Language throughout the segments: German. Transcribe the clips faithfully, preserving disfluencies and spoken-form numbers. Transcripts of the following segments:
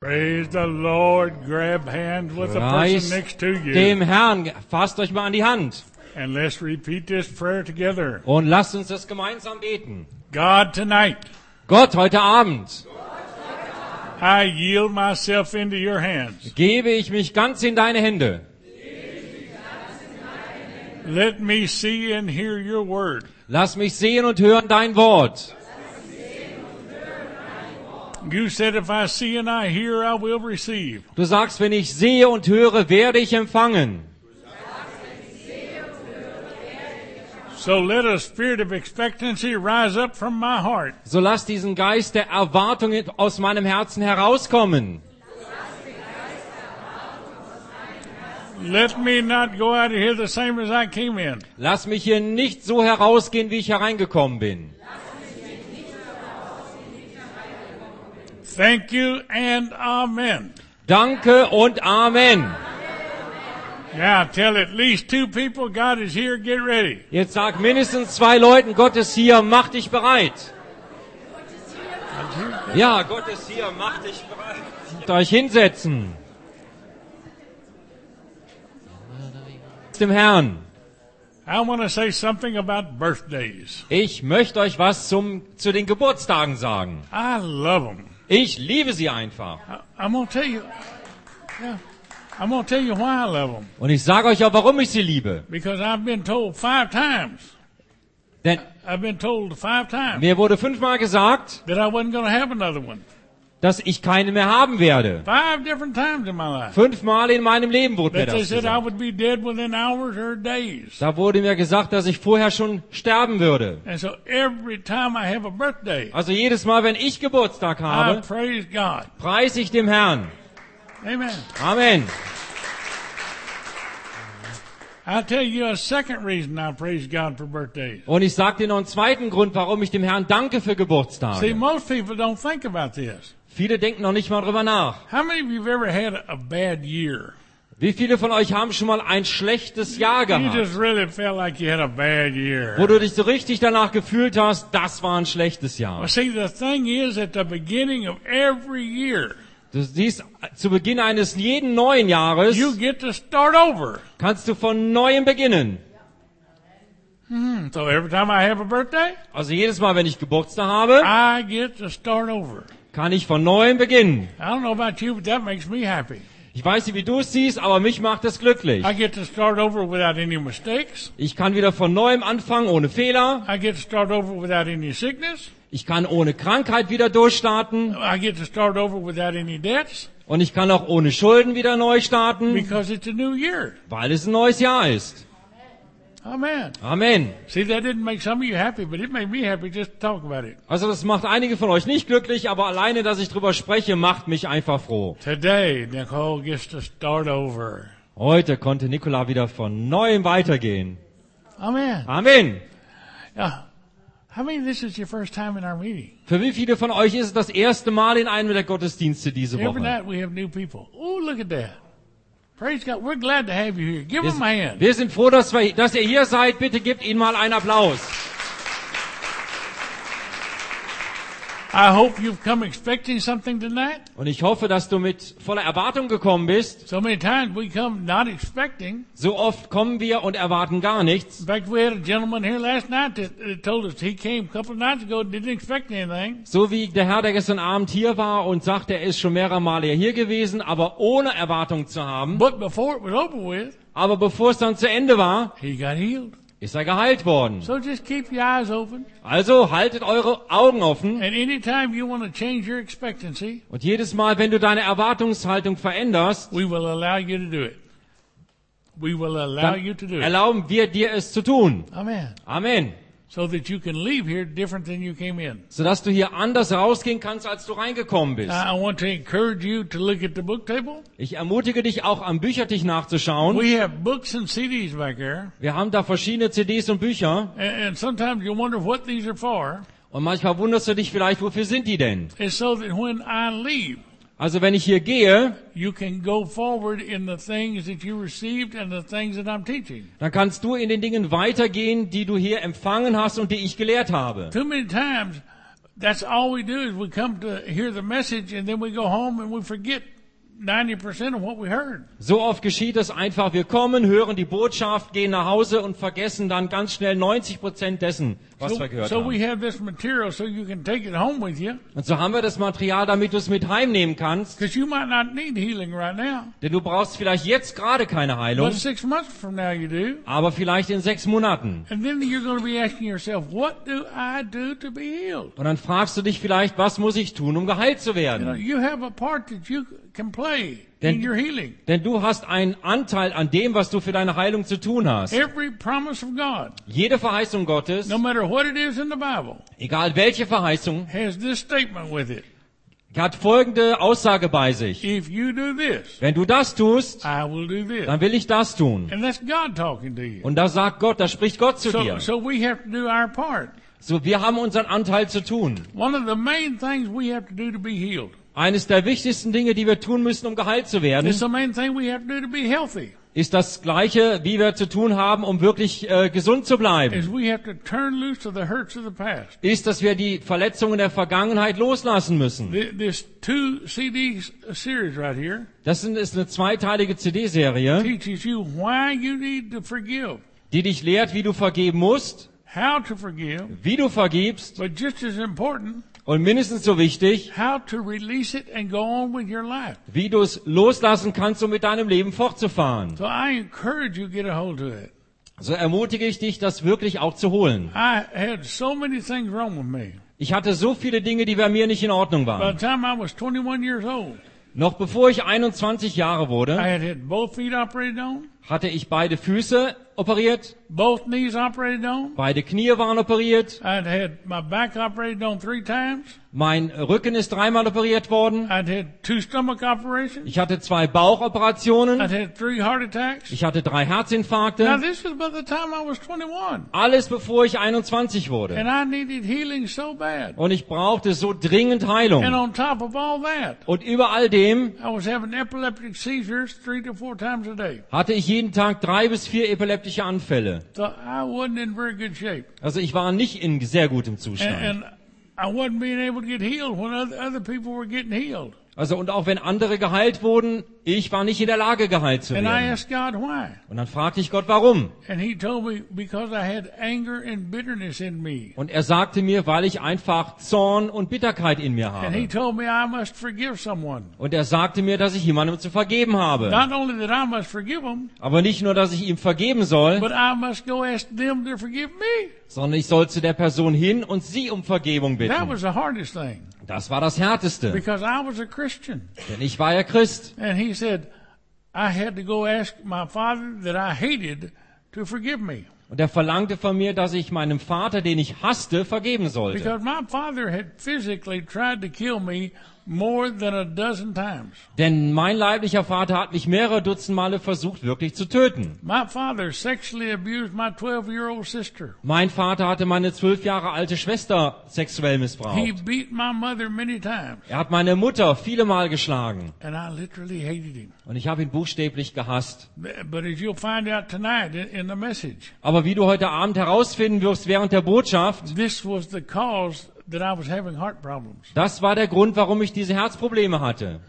Praise the Lord. Grab hands with the person Preis next to you. dem Herrn. Fasst euch mal an die Hand. And let's repeat this prayer together. Und lasst uns das gemeinsam beten. God, tonight, Gott, heute Abend I yield myself into your hands. gebe ich mich ganz in deine Hände. Let me see and hear your word. Lass mich sehen und hören dein Wort. You said if I see and I hear, I will receive. Du sagst, wenn ich sehe und höre, werde ich empfangen. So let a spirit of expectancy rise up from my heart. So lass diesen Geist der Erwartung aus meinem Herzen herauskommen. Let me not go out of here the same as I came in. Lass mich hier nicht so herausgehen, wie ich hereingekommen bin. Thank you and amen. Danke und Amen. Now tell at least two people God is here, get ready. Jetzt sag mindestens zwei Leuten, Gott ist hier, mach dich bereit. Ja, Gott ist hier, mach dich bereit. Und euch hinsetzen. Dem Herrn. I want to say something about birthdays. Ich möchte euch was zum, zu den Geburtstagen sagen. I love them. Ich liebe sie einfach. I, I'm going to tell you, yeah, I'm going to tell you why I love them. Und ich sage euch auch, warum ich sie liebe. Because I've been told five times, Denn I've been told five times mir wurde fünfmal gesagt, that I wasn't going to have another one. dass ich keine mehr haben werde. Five different times in my life. Fünfmal in meinem Leben wurde mir That they das said I gesagt. would be dead within hours or days. Da wurde mir gesagt, dass ich vorher schon sterben würde. And so every time I have a birthday, Also jedes Mal, wenn ich Geburtstag I habe, praise God. preise ich dem Herrn. Amen. Amen. I'll tell you a second reason I praise God for birthdays. Und ich sage dir noch einen zweiten Grund, warum ich dem Herrn danke für See, Geburtstage. most people don't think about this. Viele denken noch nicht mal drüber nach. How many of you have ever had a bad year? Wie viele von euch haben schon mal ein schlechtes Jahr You gehabt, just really felt like you had a bad year. wo du dich so richtig danach gefühlt hast, das war ein schlechtes Jahr. Well, see, the thing is, at the beginning of every year, Du siehst, zu Beginn eines jeden neuen Jahres you get to start over. kannst du von neuem beginnen. Hmm. So every time I have a birthday, Also jedes Mal, wenn ich Geburtstag habe, I get to start over. kann ich von neuem beginnen. I don't know about you, but that makes me happy. Ich weiß nicht, wie du es siehst, aber mich macht es glücklich. I get to start over without any mistakes. Ich kann wieder von neuem anfangen, ohne Fehler. I get to start over without any sickness. Ich kann ohne Krankheit wieder durchstarten. I get to start over without any debts Und ich kann auch ohne Schulden wieder neu starten, because it's a new year. weil es ein neues Jahr ist. Amen. Amen. See, that didn't make some of you happy, but it made me happy just to talk about it. Also das macht einige von euch nicht glücklich, aber alleine, dass ich drüber spreche, macht mich einfach froh. Today, Nicole gets to start over. Heute konnte Nicola wieder von neuem weitergehen. Amen. Amen. Yeah. How many of this is your first time in our meeting? Für wie viele von euch ist es das erste Mal in einem der Gottesdienste diese Every Woche? night we have new people. Oh, look at that. Praise God. We're glad to have you here. Give Wir, them a hand. wir sind froh, dass, wir, dass ihr hier seid. Bitte gebt ihnen mal einen Applaus. I hope you've come expecting something tonight. Und ich hoffe, dass du mit voller Erwartung gekommen bist. So many times we come not expecting. So oft kommen wir und erwarten gar nichts. In fact, we had a gentleman here last night that, that told us he came a couple of nights ago and didn't expect anything. So wie der Herr, der gestern Abend hier war und sagt, er ist schon mehrere Male hier gewesen, aber ohne Erwartung zu haben. But before it was over with, Aber bevor es dann zu Ende war, he got healed. ist er geheilt worden. So just keep your eyes open. Also haltet eure Augen offen. And anytime you want to change your expectancy, Und jedes Mal, wenn du deine Erwartungshaltung veränderst, we will allow you to do it. We will allow dann you to do it. erlauben wir dir es zu tun. Amen. Amen. So that you can leave here different than you came in. Sodass du hier anders rausgehen kannst, als du reingekommen bist. I I want to encourage you to look at the book table. Ich ermutige dich auch am Büchertisch nachzuschauen. We have books and C Ds back there. Wir haben da verschiedene C Ds und Bücher. And, and sometimes you wonder what these are for. Und manchmal wunderst du dich vielleicht, wofür sind die denn? It's so that when I leave, Also wenn ich hier gehe, you can go forward in the things that you received and the things that I'm teaching. dann kannst du in den Dingen weitergehen, die du hier empfangen hast und die ich gelehrt habe. Too many times, that's all we do is we come to hear the message and then we go home and we forget ninety percent of what we heard. So oft geschieht es einfach, wir kommen, hören die Botschaft, gehen nach Hause und vergessen dann ganz schnell neunzig Prozent dessen, was So, wir gehört so we haben. have this material so you can take it home with you, Und so haben wir das Material, damit du es mit heimnehmen kannst, because you might not need healing right now, denn du brauchst vielleicht jetzt gerade keine Heilung, but six months from now you do. aber vielleicht in sechs Monaten. And then you're going to be asking yourself, what do I do to be healed? Und dann fragst du dich vielleicht, was muss ich tun, um geheilt zu You know, werden? you have a part that you can play Then- in your healing. Denn du hast einen Anteil an dem, was du für deine Heilung zu tun hast. Every promise of God, Jede Verheißung Gottes, no matter what it is in the Bible, egal welche Verheißung, has this statement with it. hat folgende Aussage bei sich. If you do this, Wenn du das tust, I will do this. dann will ich das tun. And that's God talking to you. Und da sagt Gott, da spricht Gott zu dir. So, so we have to do our part. So, wir haben unseren Anteil zu tun. One of the main things we have to do to be healed Eines der wichtigsten Dinge, die wir tun müssen, um geheilt zu werden, is the main thing we have to do to be healthy. ist das Gleiche, wie wir zu tun haben, um wirklich äh, gesund zu Is bleiben. we have to turn loose to the hurts of the past. Ist, dass wir die Verletzungen der Vergangenheit loslassen müssen. Th- This two C D series right here Das sind- ist eine zweiteilige C D-Serie, teaches you why you need to forgive, die dich lehrt, wie du vergeben musst, how to forgive, wie du vergibst but just as important, und mindestens so wichtig, how to release it and go on with your life. wie du es loslassen kannst, um mit deinem Leben fortzufahren. So I encourage you to get a hold of it. So ermutige ich dich, das wirklich auch zu holen. I had so many things wrong with me. Ich hatte so viele Dinge, die bei mir nicht in Ordnung By waren. the time I was twenty-one years old, Noch bevor ich einundzwanzig Jahre I wurde, had had both feet operated on, hatte ich beide Füße operiert, both knees operated on. beide Knie waren operiert, I'd had my back operated on three times. mein Rücken ist dreimal operiert worden, I'd had two stomach operations. ich hatte zwei Bauchoperationen, I'd had three heart attacks. ich hatte drei Now Herzinfarkte, this was by the time I was twenty-one. alles bevor ich einundzwanzig wurde. And I needed healing so bad. Und ich brauchte so dringend And Heilung. on top of all that, Und über all dem I was having epileptic seizures three to four times a day. hatte ich jeden Tag drei bis vier epileptische Anfälle. So I wasn't in very good shape. Also ich war nicht in sehr gutem And, Zustand. and I wasn't being able to get healed when other, other people were getting healed. Also und auch wenn andere geheilt wurden, ich war nicht in der Lage geheilt zu And I werden. asked God why. Und dann fragte ich Gott, warum? And he told me, because I had anger and bitterness in me. Und er sagte mir, weil ich einfach Zorn und Bitterkeit in mir And he habe. told me I must forgive someone. Und er sagte mir, dass ich jemandem zu vergeben habe. Not only that I must forgive them, Aber nicht nur, dass ich ihm vergeben soll, but I must go ask them to forgive me. sondern ich soll zu der Person hin und sie um Vergebung That bitten. was the hardest thing, Das war das Härteste. because I was a Christian. Denn ich war ja Christ. And he said, I had to go ask my father that I hated to forgive me. Und er verlangte von mir, dass ich meinem Vater, den ich hasste, vergeben sollte. Because my father had physically tried to kill me more than a dozen times. Denn mein leiblicher Vater hat mich mehrere Dutzend Male versucht, wirklich zu töten. My father sexually abused my twelve-year-old sister. Mein Vater hatte meine zwölf Jahre alte Schwester sexuell He missbraucht. beat my mother many times. Er hat meine Mutter viele Mal geschlagen. And I literally hated him. Und ich habe ihn buchstäblich gehasst. But as you'll find out tonight in, in the message, Aber wie du heute Abend herausfinden wirst während der Botschaft, this was the cause that I was having heart problems. das war der Grund, warum ich diese Herzprobleme hatte.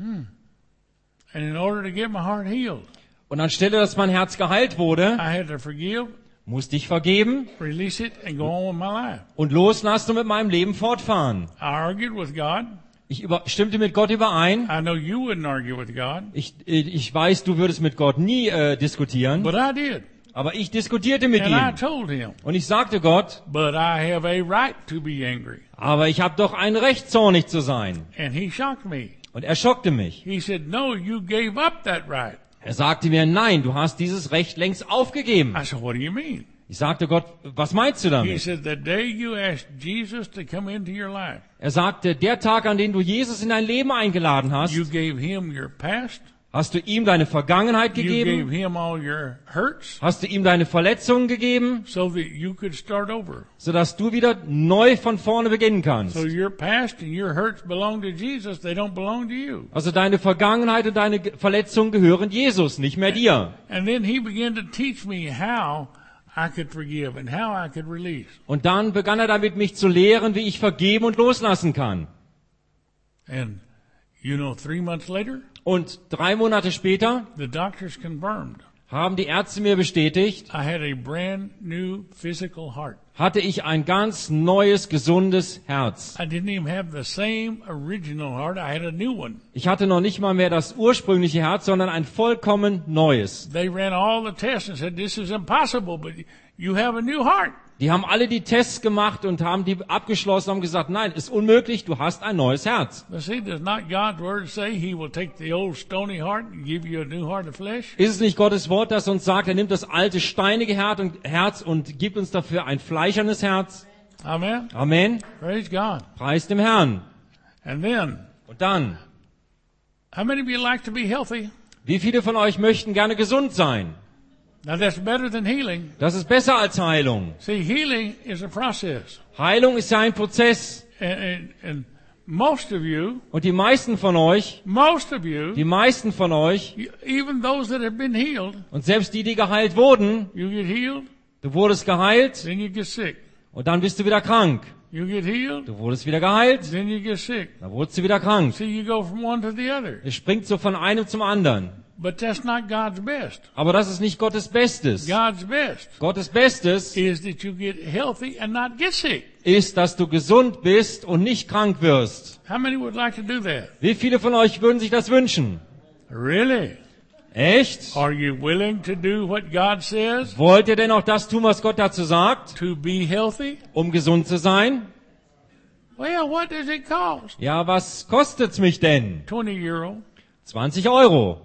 And in order to get my heart healed, Und anstelle, dass mein Herz geheilt wurde, I had to forgive, musste ich vergeben release it, and go on with my life. und loslassen und mit meinem Leben fortfahren. I argued with God. Ich über, stimmte mit Gott überein. I know you wouldn't argue with God, Ich, ich weiß, du würdest mit Gott nie äh, diskutieren, but I did. aber ich diskutierte mit And I ihm. told him, Und ich sagte Gott, but I have a right to be angry. aber ich habe doch ein Recht, zornig zu sein. And he shocked me. Und er schockte mich. He said, no, you gave up that right. Er sagte mir, nein, du hast dieses Recht längst aufgegeben. I said, what do you mean? Ich sagte Gott, was meinst du He damit? said, the day you asked Jesus to come into your life, Er sagte, der Tag, an dem du Jesus in dein Leben eingeladen hast, you gave him your past, hast du ihm deine Vergangenheit you gegeben, gave him all your hurts, hast du ihm deine Verletzungen gegeben, so that you could start over. sodass du wieder neu von vorne beginnen kannst. So your past and your hurts belong to Jesus, they don't belong to you. Also deine Vergangenheit und deine Verletzungen gehören Jesus, nicht mehr dir. And then he began to teach me how I could forgive and how I could release. Und dann begann er damit, mich zu lehren, wie ich vergeben und loslassen kann. And you know, three months later, Und drei Monate später the doctors confirmed haben die Ärzte mir bestätigt, I had a brand new physical heart. hatte ich ein ganz neues, gesundes Herz. I didn't even have the same original heart. I had a new one. Ich hatte noch nicht mal mehr das ursprüngliche Herz, sondern ein vollkommen neues. They ran all the tests and said, this is impossible, but you have a new heart. Die haben alle die Tests gemacht und haben die abgeschlossen und haben gesagt, nein, ist unmöglich, du hast ein neues Herz. But see, does not God's word say he will take the old stony heart and give you a new heart of flesh? Ist es nicht Gottes Wort, das uns sagt, er nimmt das alte, steinige Herz und gibt uns dafür ein fleischernes Herz? Amen. Amen. Praise God. Preis dem Herrn. And then, Und dann, how many of you like to be healthy? wie viele von euch möchten gerne gesund sein? Now that's better than healing. Das ist besser als Heilung. See, healing is a process. Heilung ist ja ein Prozess. And, and, and most of you, Und die meisten von euch, most of you, die meisten von euch, you- even those that have been healed, und selbst die, die geheilt wurden, you get healed, du wurdest geheilt then you get sick. und dann bist du wieder krank. You get healed, Du wurdest wieder geheilt, then you get sick. dann wurdest du wieder krank. See, you go from one to the other. Es springt so von einem zum anderen. But that's not God's best. Aber das ist nicht Gottes Bestes. God's best Gottes Bestes is that you get healthy and not get sick. ist, dass du gesund bist und nicht krank wirst. How many would like to do that? Wie viele von euch würden sich das wünschen? Really? Echt? Are you willing to do what God says Wollt ihr denn auch das tun, was Gott dazu sagt, to be healthy? um gesund zu sein? Well, what does it cost? Ja, was kostet's mich denn? twenty euro. zwanzig Euro.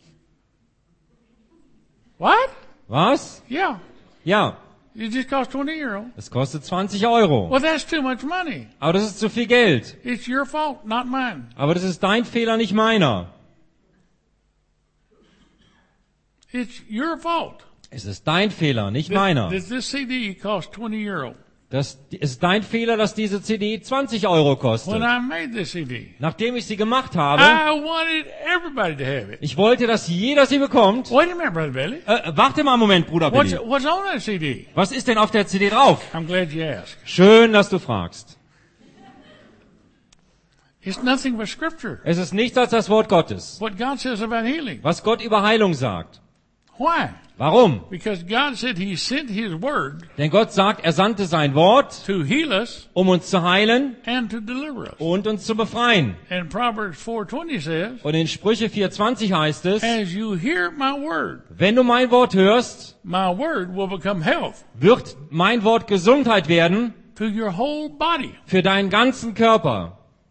What? Was? Yeah. Ja, It just costs twenty euro. es kostet zwanzig Euro. Well, that's too much money. Aber das ist zu viel Geld. It's your fault, not mine. Aber das ist dein Fehler, nicht meiner. It's your fault. Es ist dein Fehler, nicht That, meiner. that this C D costs twenty euro. Das es ist dein Fehler, dass diese C D zwanzig Euro kostet. When I made this C D, Nachdem ich sie gemacht habe, I wanted everybody to have it. ich wollte, dass jeder sie bekommt. Wait a minute, Brother Bailey. Äh, warte mal einen Moment, Bruder What's, Billy. what's on that C D? Was ist denn auf der C D drauf? I'm glad you asked. Schön, dass du fragst. It's nothing but scripture. Es ist nichts als das Wort Gottes. What God says about healing. Was Gott über Heilung sagt. Why? Warum? Because God said He sent His word Denn Gott sagt, er sandte sein Wort, to heal us um uns zu heilen and to deliver us. und uns zu befreien. And Proverbs four twenty says, Und in Sprüche vier zwanzig heißt es, as you hear my word, wenn du mein Wort hörst, my word will become health wird mein Wort Gesundheit werden to your whole body. für deinen ganzen Körper.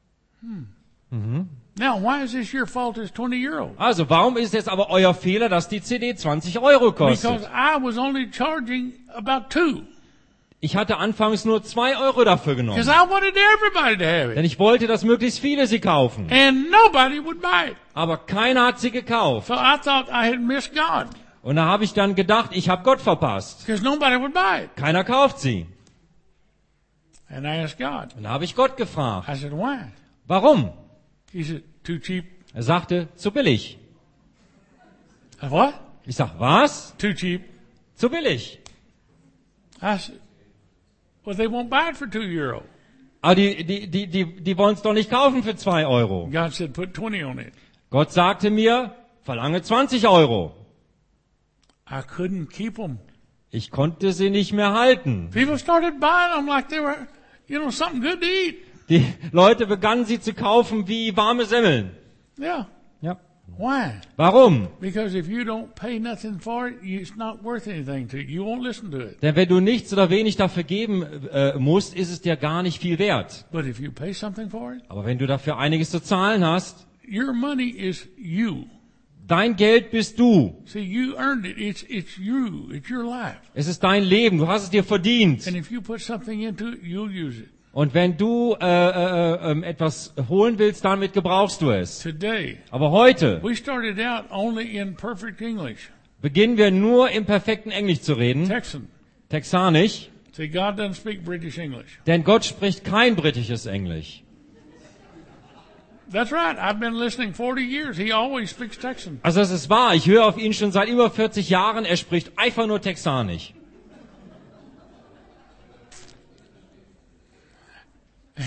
Now, why is this your fault it's twenty euro? Also, warum ist es aber euer Fehler, dass die C D zwanzig Euro Because kostet? I was only charging about two. Ich hatte anfangs nur zwei Euro dafür Because genommen. I wanted everybody to have Denn it. ich wollte, dass möglichst viele sie kaufen. And nobody would buy it. Aber keiner hat sie gekauft. So I thought I had missed God. Und da habe ich dann gedacht, ich habe Gott verpasst. Because nobody would buy it. Keiner kauft sie. And I asked God. Und da habe ich Gott gefragt. I said, why? Warum? He said, too cheap. Er sagte, zu billig. I said, what? Ich sag, was? Too cheap. Zu billig. I said, well, they won't buy it for two euro. Aber die, die, die, die, die wollen es doch nicht kaufen für zwei Euro. God said, put twenty on it. Gott sagte mir, verlange zwanzig Euro. I couldn't keep them. Ich konnte sie nicht mehr halten. People started buying them like they were, you know, something good to eat. Die Leute begannen sie zu kaufen wie warme Semmeln. Yeah. Ja. Why? Warum? Because if you don't pay nothing for it, you- it's not worth anything to you. You won't listen to it. Denn wenn du nichts oder wenig dafür geben äh, musst, ist es dir gar nicht viel wert. But if you pay something for it, Aber wenn du dafür einiges zu zahlen hast, your money is you. dein Geld bist du. See, you earned it. It's, it's you. It's your life. Es ist dein Leben. Du hast es dir verdient. And if you put something into it, you'll use it. Und wenn du äh, äh, äh, etwas holen willst, damit gebrauchst du es. Today, Aber heute we started out only in perfect English. beginnen wir nur im perfekten Englisch zu reden, Texan. Texanisch, See, God doesn't speak British English. denn Gott spricht kein britisches Englisch. That's right. I've been listening forty years. He always speaks Texan. Also das ist wahr, ich höre auf ihn schon seit über vierzig Jahren, er spricht einfach nur Texanisch.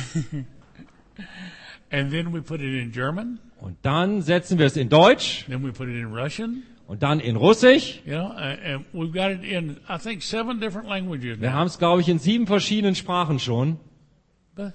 And then we put it in German. Und dann setzen wir es in Deutsch Then we put it in Russian. und dann in Russisch. You know, uh, and we've got it in, I think, seven different languages Wir now. haben es, glaube ich, in sieben verschiedenen Sprachen schon. But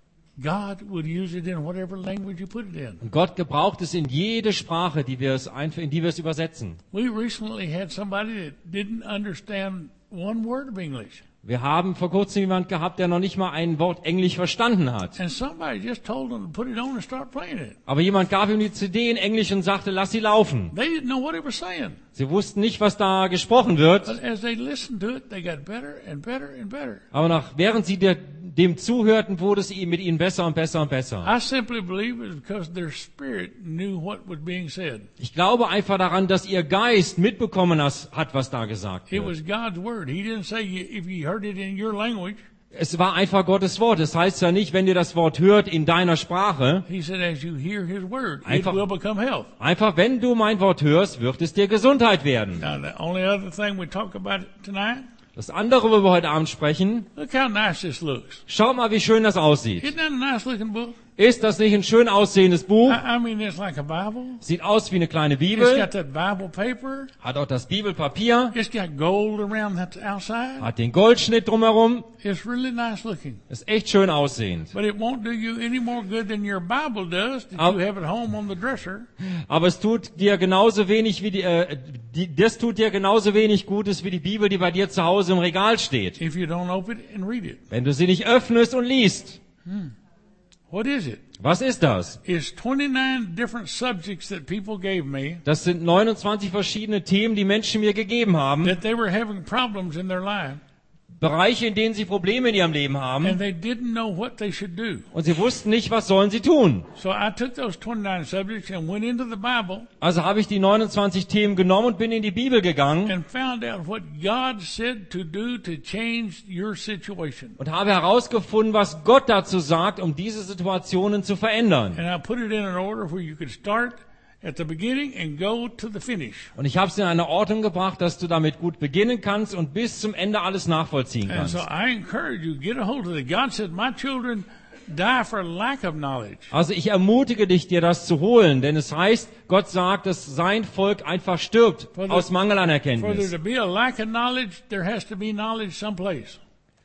God would use it in whatever language you put it in. Und Gott gebraucht es in jede Sprache, die wir es einf- in die wir es übersetzen. We recently had somebody that didn't understand one word of English. Wir haben vor kurzem jemand gehabt, der noch nicht mal ein Wort Englisch verstanden hat. And somebody just told them to put it on and start playing it. Aber jemand gab ihm die C D in Englisch und sagte, lass sie laufen. They didn't know what it was saying. Sie wussten nicht, was da gesprochen wird. But as they listened to it, they got better and better and better. Aber nach, während sie der, dem zuhörten, wurde es ihm mit ihnen besser und besser und besser. I simply believe it's because their spirit knew what was being said. Ich glaube einfach daran, dass ihr Geist mitbekommen has- hat, was da gesagt It wird. was God's word. He didn't say you, if you heard it in your language. Es war einfach Gottes Wort. Das heißt ja nicht, wenn ihr das Wort hört in deiner Sprache. He said, as you hear His word, Einfach- it will become health. Einfach, wenn du mein Wort hörst, wird es dir Gesundheit werden. Now, the only other thing we talk about tonight, Das andere, worüber wir heute Abend sprechen, look how nice this looks. schaut mal, wie schön das aussieht. Isn't that a nice looking book? Ist das nicht ein schön aussehendes Buch? I, I mean, it's like a Bible. Sieht aus wie eine kleine It's Bibel, got that Bible paper. hat auch das Bibelpapier, It's got gold around the outside. hat den Goldschnitt drumherum. It's really nice looking. Ist echt schön aussehend. But it won't do you any more good than your Bible does that Au- you have at home on the dresser. Aber es tut dir genauso wenig wie die, äh, die, das tut dir genauso wenig Gutes wie die Bibel, die bei dir zu Hause im Regal steht. If you don't open it and read it. Wenn du sie nicht öffnest und liest. What is it? Was ist das? It's twenty-nine different subjects that people gave me Das sind neunundzwanzig verschiedene Themen, die Menschen mir gegeben haben. that they were having problems in their life Bereiche, in denen sie Probleme in ihrem Leben and haben. they didn't know what they should do. Und sie wussten nicht, was sollen sie tun. So I took those twenty-nine subjects and went into the Bible Also habe ich die neunundzwanzig Themen genommen und bin in die Bibel gegangen and found out what God said to do to change your situation. und habe herausgefunden, was Gott dazu sagt, um diese Situationen zu verändern. And I put it in an order where you could start at the beginning and go to the finish. Und ich habe es in eine Ordnung gebracht, dass du damit gut beginnen kannst und bis zum Ende alles nachvollziehen And so kannst. I encourage you, get a hold of it. God said, my children die for lack of knowledge. Also ich ermutige dich, dir das zu holen, denn es heißt, Gott sagt, dass sein Volk einfach stirbt For the- aus Mangel an For there Erkenntnis. to be a lack of knowledge, there has to be knowledge someplace.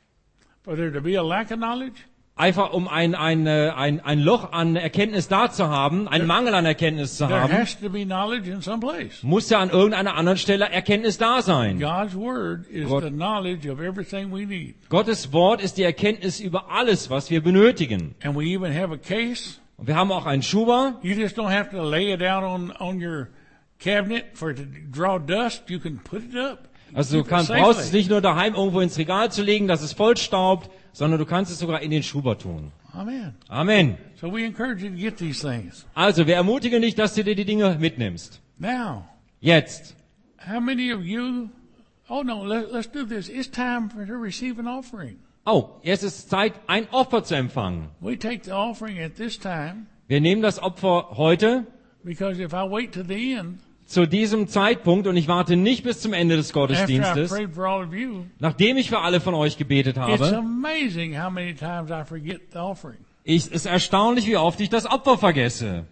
For there to be a lack of knowledge, Einfach um ein, ein, äh, ein, ein Loch an Erkenntnis da zu haben, einen Mangel an Erkenntnis zu there haben, has to be knowledge in some place. muss ja an irgendeiner anderen Stelle Erkenntnis da sein. God's word is God- the knowledge of everything we need. Gottes Wort ist die Erkenntnis über alles, was wir benötigen. And we even have a case. Und wir haben auch einen Schuber. You just don't have to lay it out on, on your cabinet for it to draw dust. You can put it up. Also du Keep it kannst, safely. brauchst es nicht nur daheim irgendwo ins Regal zu legen, dass es vollstaubt, sondern du kannst es sogar in den Schuber tun. Amen. Amen. So we encourage you to get these things. Also wir ermutigen dich, dass du dir die Dinge mitnimmst. Now, Jetzt. how many of you, oh no, let, let's do this. It's time for to receive an offering. Oh, jetzt ist Zeit, ein Opfer zu empfangen. We take the offering at this time Wir nehmen das Opfer heute because if I wait to the end, zu diesem Zeitpunkt und ich warte nicht bis zum Ende des after I've Gottesdienstes, prayed for all of you, nachdem ich für alle von euch gebetet it's habe. amazing how many times I forget the offering. Ich, es ist erstaunlich, wie oft ich das Opfer vergesse.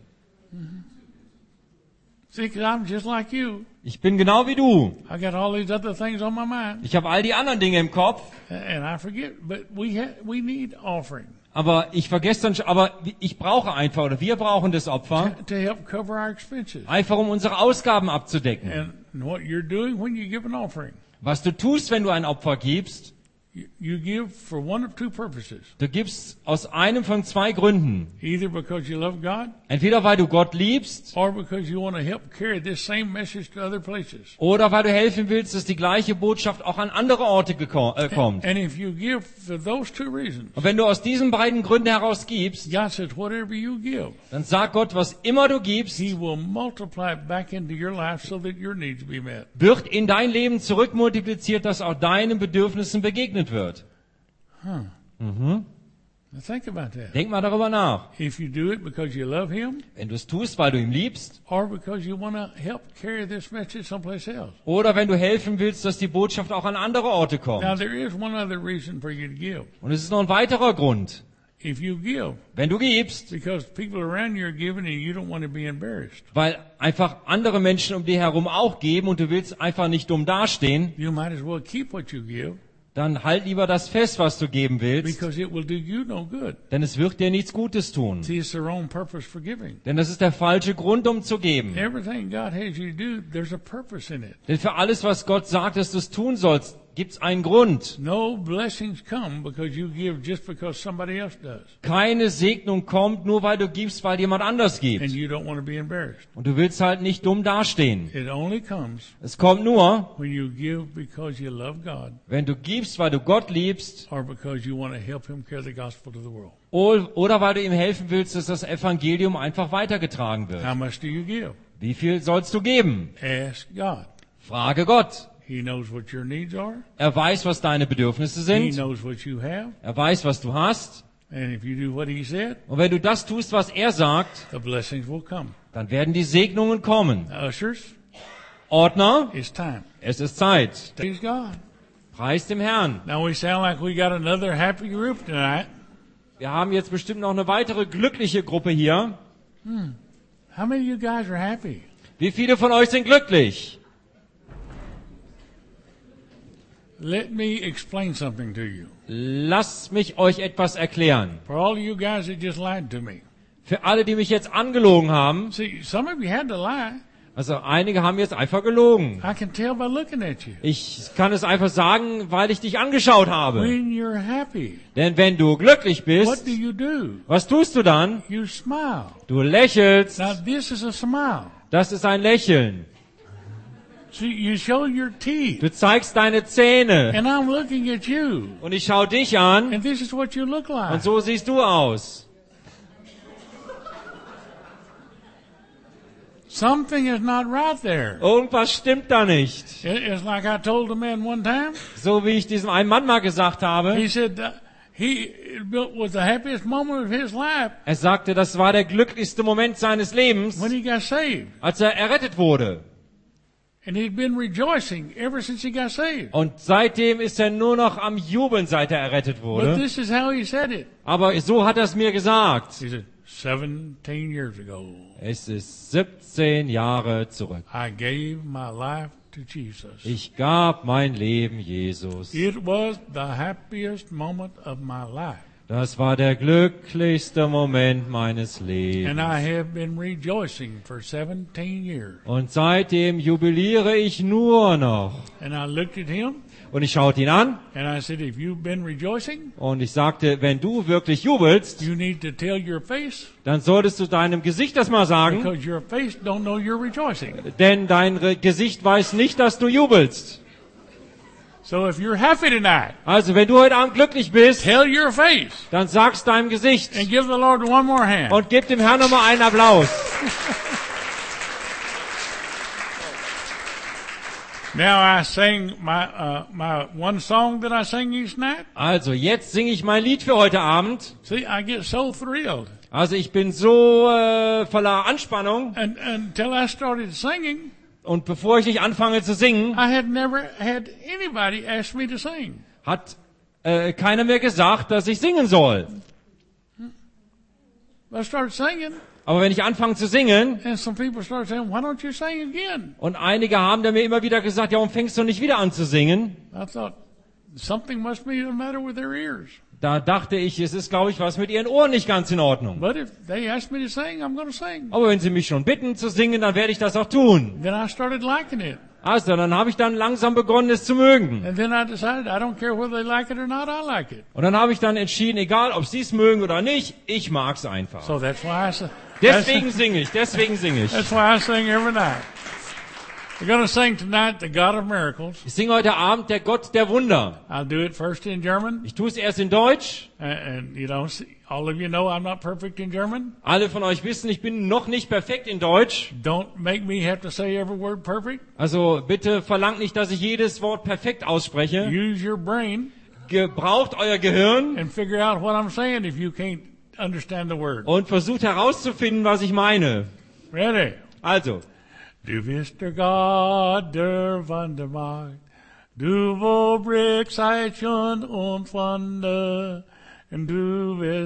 See, 'cause I'm just like you. Ich bin genau wie du. I got all these other things on my mind, Ich habe all die anderen Dinge im Kopf, and I forget. But we ha- we need offering aber ich vergesse dann, schon- aber ich brauche einfach, oder wir brauchen das Opfer, to help cover our expenses. einfach um unsere Ausgaben abzudecken. And what you're doing when you give an offering, Was du tust, wenn du ein Opfer gibst, you, you give for one of two purposes. du gibst aus einem von zwei Gründen. Either because you love God, Entweder weil du Gott liebst, or because you want to help carry this same message to other places. oder weil du helfen willst, dass die gleiche Botschaft auch an andere Orte geko- äh, kommt. And if you give for those two reasons, Und wenn du aus diesen beiden Gründen heraus gibst, God says, whatever you give, dann sagt Gott, was immer du gibst, He will multiply it back into your life so that your needs be met. wird in dein Leben zurückmultipliziert, dass auch deinen Bedürfnissen begegnet wird. Now think about that. Denk mal darüber nach. If you do it because you love Him, Wenn du es tust, weil du ihn liebst, or because you want to help carry this message someplace else. oder wenn du helfen willst, dass die Botschaft auch an andere Orte Now kommt. there is one other reason for you to give. Und es ist noch ein weiterer Grund. if you give, wenn du gibst, because people around you are giving and you don't want to be embarrassed. weil einfach andere Menschen um dich herum auch geben und du willst einfach nicht dumm dastehen, You might as well keep what you give, dann halt lieber das fest, was du geben willst, because it will do you no good. denn es wird dir nichts Gutes tun. See, it's the wrong purpose for giving. Denn das ist der falsche Grund, um zu geben. Everything God has you do, there's a purpose in it. Denn für alles, was Gott sagt, dass du es tun sollst, gibt's einen Grund. No blessings come because you give just because somebody else does. Keine Segnung kommt, nur weil du gibst, weil jemand anders And gibt. you don't want to be embarrassed. Und du willst halt nicht dumm dastehen. It only comes Es kommt nur, when you give because you love God wenn du gibst, weil du Gott liebst, or because you want to help Him carry the gospel to the world. oder weil du ihm helfen willst, dass das Evangelium einfach weitergetragen wird. How much do you give? Wie viel sollst du geben? Ask God. Frage Gott. He knows what your needs are. Er weiß, was deine Bedürfnisse He sind. knows what you have. Er weiß, was du hast. And if you do what He said, Und wenn du das tust, was er sagt, the blessings will come. dann werden die Segnungen kommen. Ushers, Ordner, it's time. es ist Zeit. Praise God. Preis dem Herrn. Now we sound like we got another happy group tonight. Wir haben jetzt bestimmt noch eine weitere glückliche Gruppe hier. How many of you guys are happy? Wie viele von euch sind glücklich? Let me explain something to you. Lasst mich euch etwas erklären. For all of you guys that just lied to me. Für alle, die mich jetzt angelogen haben, See, some of you had to lie. also einige haben jetzt einfach gelogen. I can tell by looking at you. Ich kann es einfach sagen, weil ich dich angeschaut habe. When you're happy, Denn wenn du glücklich what bist, do you do? was tust du dann? You smile. Du lächelst. Now this is a smile. Das ist ein Lächeln. See, you show your teeth. Du zeigst deine Zähne. And I'm looking at you. Und ich schaue dich an. And this is what you look like. Und so siehst du aus. Something is not right there. Irgendwas stimmt da nicht. It- It's like I told a man one time. So wie ich diesem einen Mann mal gesagt habe. He said uh, he it was the happiest moment of his life Er sagte, das war der glücklichste Moment seines Lebens, when he got saved. als er errettet wurde. And he'd been rejoicing ever since he got saved. Und seitdem ist er nur noch am Jubeln, seit er errettet But wurde. this is how he said it. Aber so hat er es mir gesagt. He said, seventeen years ago, Es ist siebzehn Jahre zurück. I gave my life to Jesus. Ich gab mein Leben Jesus. It was the happiest moment of my life. Das war der glücklichste Moment meines And Lebens. I have been rejoicing for seventeen years. Und seitdem jubiliere ich nur noch. And I looked at him Und ich schaute ihn an and I said, if you've been rejoicing, und ich sagte, wenn du wirklich jubelst, you need to tell your face dann solltest du deinem Gesicht das mal sagen, because your face don't know you're rejoicing. denn dein Re- Gesicht weiß nicht, dass du jubelst. So if you're happy tonight, Also, wenn du heute Abend glücklich bist, tell your face dann sag's deinem Gesicht and give the Lord one more hand. und gib dem Herrn nochmal einen Applaus. Now I sing my uh, my one song that I sing each night. Also, jetzt singe ich mein Lied für heute Abend. See, I get so thrilled. Also, ich bin so äh, voller Anspannung. And until I started singing, Und bevor ich nicht anfange zu singen, I had never had anybody ask me to sing. hat äh, keiner mir gesagt, dass ich singen soll. I started singing, Aber wenn ich anfange zu singen, and some people started saying, "Why don't you sing again?" und einige haben dann mir immer wieder gesagt, ja, warum fängst du nicht wieder an zu singen? I thought something must be the matter with their ears. Da dachte ich, es ist, glaube ich, was mit ihren Ohren nicht ganz in Ordnung. But if they ask me to sing, I'm going to sing. Aber wenn sie mich schon bitten zu singen, dann werde ich das auch tun. Then I started liking it. Also, dann habe ich dann langsam begonnen, es zu mögen. And then I decided I don't care whether they like it or not, I like it. Und dann habe ich dann entschieden, egal ob sie es mögen oder nicht, ich mag's einfach. So that's why I sing. Deswegen singe ich, deswegen singe ich. That's why I sing every night. We're going to sing tonight the God of Miracles. Ich singe heute Abend der Gott der Wunder. I'll do it first in German. Ich tue es erst in Deutsch. And, and you know, see, all of you know I'm not perfect in German. Alle von euch wissen, ich bin noch nicht perfekt in Deutsch. Don't make me have to say every word perfect. Also bitte verlangt nicht, dass ich jedes Wort perfekt ausspreche. Use your brain Gebraucht euer Gehirn and figure out what I'm saying if you can't understand the word. und versucht herauszufinden, was ich meine. Ready? Also, Du bist der Gott der Wundermacht, du wo Brick Zeichen und Wunder, und du bist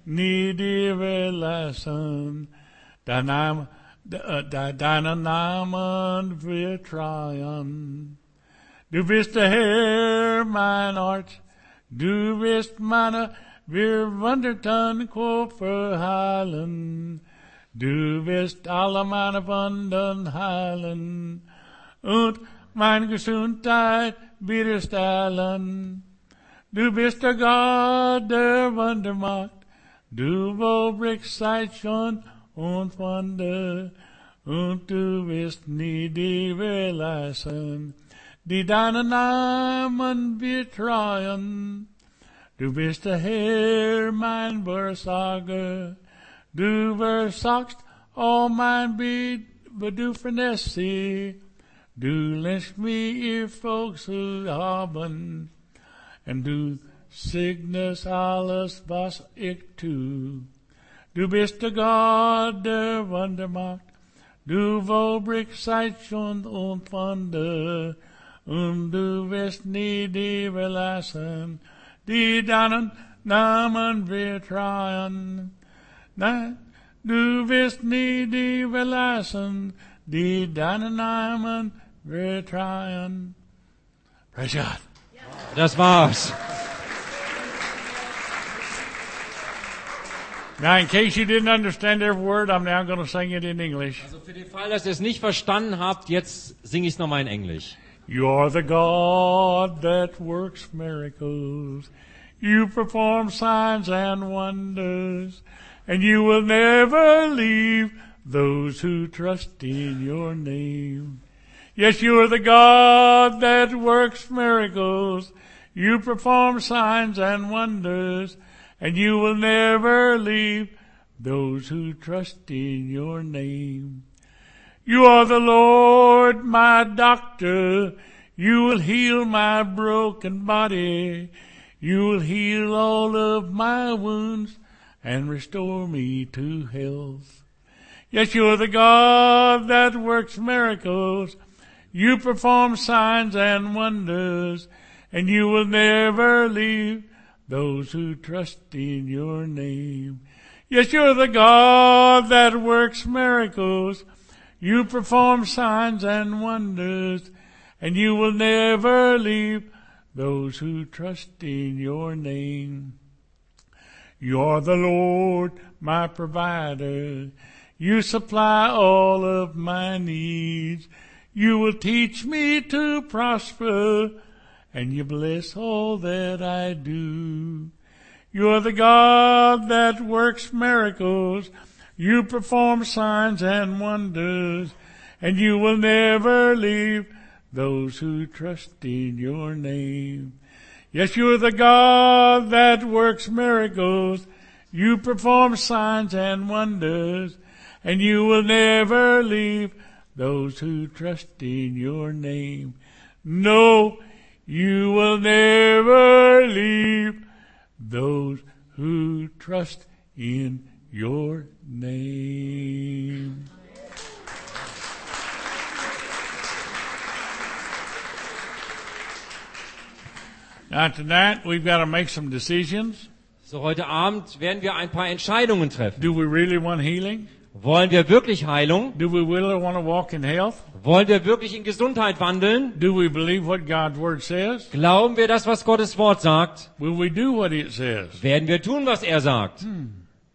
nie dir will lassen. Dein Name, de, deinen Namen wir trauen. Du bist der Herr, mein Arzt. Du bist meine, wir Wundertan verheilen. Du wirst alle meine Wunden heilen und meine Gesundheit wiederherstellen. Du bist der Gott, der Wunder macht. Du vollbringst Zeichen und Wunder und du wirst nie die verlassen, die deinen Namen betreuen. Du bist der Herr, mein Versorger. Du versagst all mein Bedürfnisse. Du lässt mir ihr Volk zu haben. Und du segnest alles, was ich tu. Du bist der Gott, der Wunder macht. Du vollbringst Zeichen und Wunder. Und du wirst nie die verlassen, die deinen Namen vertrauen. Nein, du wirst nie die verlassen, die deinen Namen vertrauen. Praise God. Das war's. Now, in case you didn't understand every word, I'm now going to sing it in English. Also für den Fall, dass ihr es nicht verstanden habt, jetzt singe ich es nochmal in Englisch. You are the God that works miracles. You perform signs and wonders. And you will never leave those who trust in your name. Yes, you are the God that works miracles. You perform signs and wonders. And you will never leave those who trust in your name. You are the Lord, my doctor. You will heal my broken body. You will heal all of my wounds and restore me to health. Yes, you are the God that works miracles. You perform signs and wonders, and you will never leave those who trust in your name. Yes, you're the God that works miracles. You perform signs and wonders, and you will never leave those who trust in your name. You are the Lord, my provider. You supply all of my needs. You will teach me to prosper, and you bless all that I do. You are the God that works miracles. You perform signs and wonders, and you will never leave those who trust in your name. Yes, you are the God that works miracles. You perform signs and wonders, and you will never leave those who trust in your name. No, you will never leave those who trust in your name. Now tonight we've got to make some decisions. So, heute Abend werden wir ein paar Entscheidungen treffen. Do we really want healing? Wollen wir wirklich Heilung? Do we really want to walk in health? Wollen wir wirklich in Gesundheit wandeln? Do we believe what God's Word says? Glauben wir das, was Gottes Wort sagt? Will we do what it says? Werden wir tun, was er sagt? Hmm.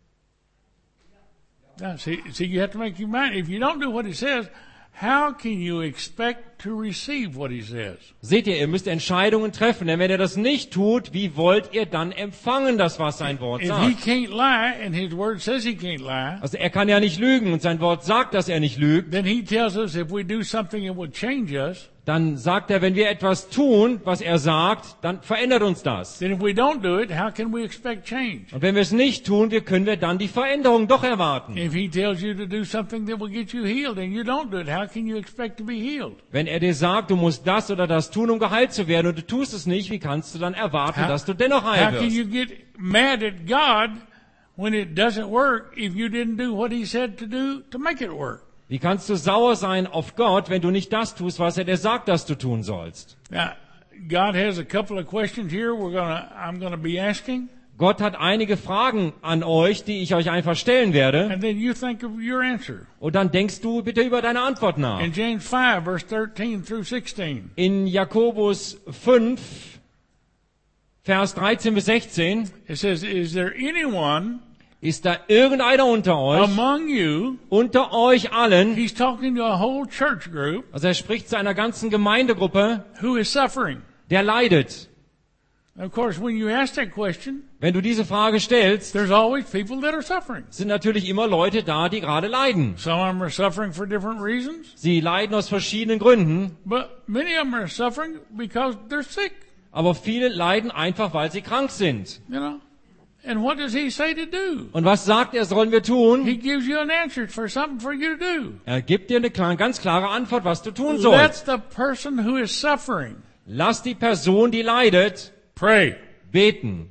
Now, see, see, you have to make your mind. If you don't do what it says, how can you expect to receive what he says? Seht ihr, ihr müsst Entscheidungen treffen, denn wenn ihr das nicht tut, wie wollt ihr dann empfangen, das, was sein Wort If he sagt? can't lie, and his Word says he can't lie, Also er kann ja nicht lügen und sein Wort sagt, dass er nicht lügt. then he tells us if we do something that would change us, Dann sagt er, wenn wir etwas tun, was er sagt, dann verändert uns das. then if we don't do it, how can we expect change? Und wenn wir es nicht tun, wie können wir dann die Veränderung doch erwarten? If he tells you to do something that will get you healed and you don't do it, how can you expect to be healed? Wenn er dir sagt, du musst das oder das tun, um geheilt zu werden, und du tust es nicht, wie kannst du dann erwarten, How, dass du dennoch how heil can you wirst? get mad at God when it doesn't work if you didn't do what he said to do to make it work? Wie kannst du sauer sein auf Gott, wenn du nicht das tust, was er dir sagt, dass du tun sollst? Now, God has a couple of questions here we're gonna, I'm gonna be asking. Gott hat einige Fragen an euch, die ich euch einfach stellen werde. And then you think of your answer. Und dann denkst du bitte über deine Antwort nach. In James five, verse thirteen through sixteen. In Jakobus fünf, Vers dreizehn bis sechzehn, It says, is there anyone ist da irgendeiner unter euch, among you, unter euch allen, he's talking to a whole church group, also er spricht zu einer ganzen Gemeindegruppe, who is suffering? der leidet. Of course, when you ask that question, Wenn du diese Frage stellst, there's always people that are suffering. sind natürlich immer Leute da, die gerade leiden. Some of them are suffering for different reasons, Sie leiden aus verschiedenen Gründen, but many of them are suffering because they're sick, aber viele leiden einfach, weil sie krank sind. you know. And what does he say to do? Und was sagt er, sollen wir tun? He gives you an answer for something for you to do. Er gibt dir eine klar- ganz klare Antwort, was du tun Let sollst. the person who is suffering Lass die Person, die leidet, pray. beten.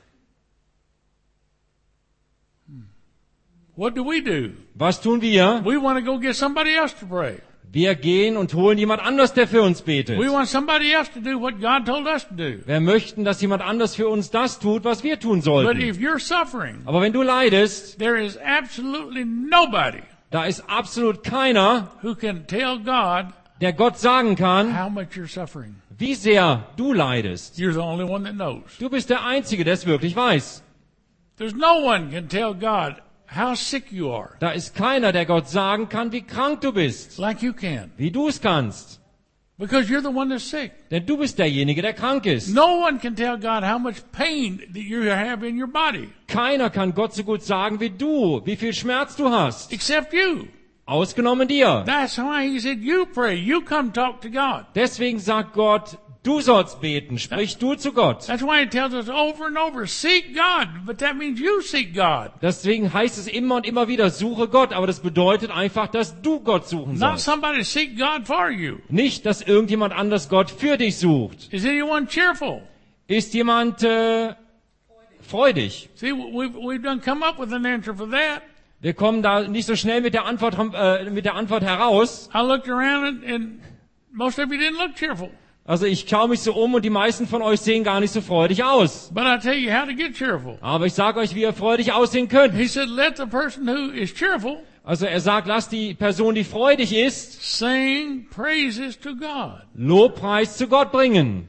What do we do? Was tun wir? We want to go get somebody else to pray. Wir gehen und holen jemand anders, der für uns betet. We want somebody else to do what God told us to do. Wir möchten, dass jemand anders für uns das tut, was wir tun But sollten. if you're suffering, Aber wenn du leidest, there is absolutely nobody da ist absolut keiner, who can tell God der Gott sagen kann, how much you're suffering. wie sehr du leidest. You're the only one that knows. Du bist der Einzige, der es wirklich weiß. There's no one can tell God how sick you are Da ist keiner, der Gott sagen kann, wie krank du bist, like you can, wie du es kannst. because you're the one that's sick. Denn du bist derjenige, der krank ist. No one can tell God how much pain that you have in your body Keiner kann Gott so gut sagen wie du, wie viel Schmerz du hast. except you. Ausgenommen dir. That's why he said, you pray, you come talk to God. Deswegen sagt Gott, du sollst beten, sprich du zu Gott. That's why he tells us over and over, seek God, but that means you seek God. Deswegen heißt es immer und immer wieder, suche Gott, aber das bedeutet einfach, dass du Gott suchen Not sollst. somebody seek God for you. Nicht, dass irgendjemand anders Gott für dich sucht. Is anyone cheerful? Ist jemand äh, freudig? See, we've, we've done come up with an answer for that. Wir kommen da nicht so schnell mit der Antwort, äh, mit der Antwort heraus. I looked around and, and most of you didn't look cheerful. Also ich schaue mich so um und die meisten von euch sehen gar nicht so freudig aus. But I tell you how to get cheerful. Aber ich sage euch, wie ihr freudig aussehen könnt. He said, let the person who is cheerful Also er sagt, lasst die Person, die freudig ist, sing praises to God. Lobpreis zu Gott bringen.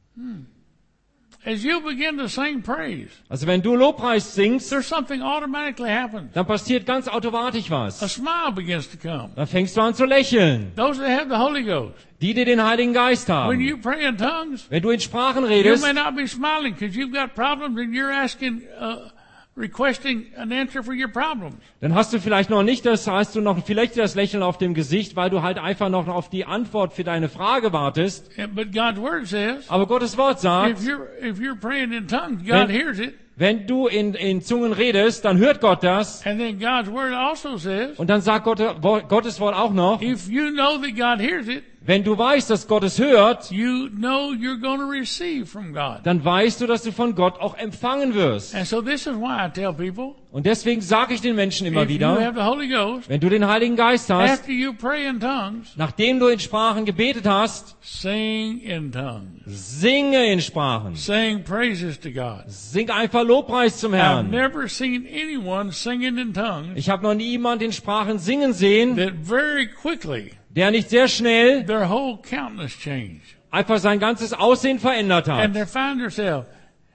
As you begin to sing praise, Also wenn du Lobpreis singst, there's something automatically happens. dann passiert ganz automatisch A was. smile begins to come. Dann fängst du an zu lächeln. Those that have the Holy Ghost, Die, die den Heiligen Geist when haben. you pray in tongues, Wenn du in Sprachen you redest, may not be smiling because you've got problems and you're asking, uh, requesting an answer for your problems. dann hast du vielleicht noch nicht, das hast du noch vielleicht das Lächeln auf dem Gesicht, weil du halt einfach noch auf die Antwort für deine Frage wartest. But God's Word says, Aber Gottes Wort sagt, if you're, if you're praying in tongues, God Wenn- hears it. wenn du in, in Zungen redest, dann hört Gott das. And then God's Word also says, Und dann sagt Gott, Gottes Wort auch noch, if you know that God hears it, wenn du weißt, dass Gott es hört, you know you're going to receive from God. dann weißt du, dass du von Gott auch empfangen wirst. And so this is why I tell people, Und deswegen sage ich den Menschen immer if you wieder, have the Holy Ghost, wenn du den Heiligen Geist hast, after you pray in tongues, nachdem du in Sprachen gebetet hast, sing in tongues. singe in Sprachen. Sing praises to God. Sing einfach Lobpreis zum I've Herrn. never seen anyone singing in tongues Ich habe noch nie jemanden in Sprachen singen sehen, that very quickly der nicht sehr schnell their whole countenance changed. einfach sein ganzes Aussehen verändert And hat. they find themselves,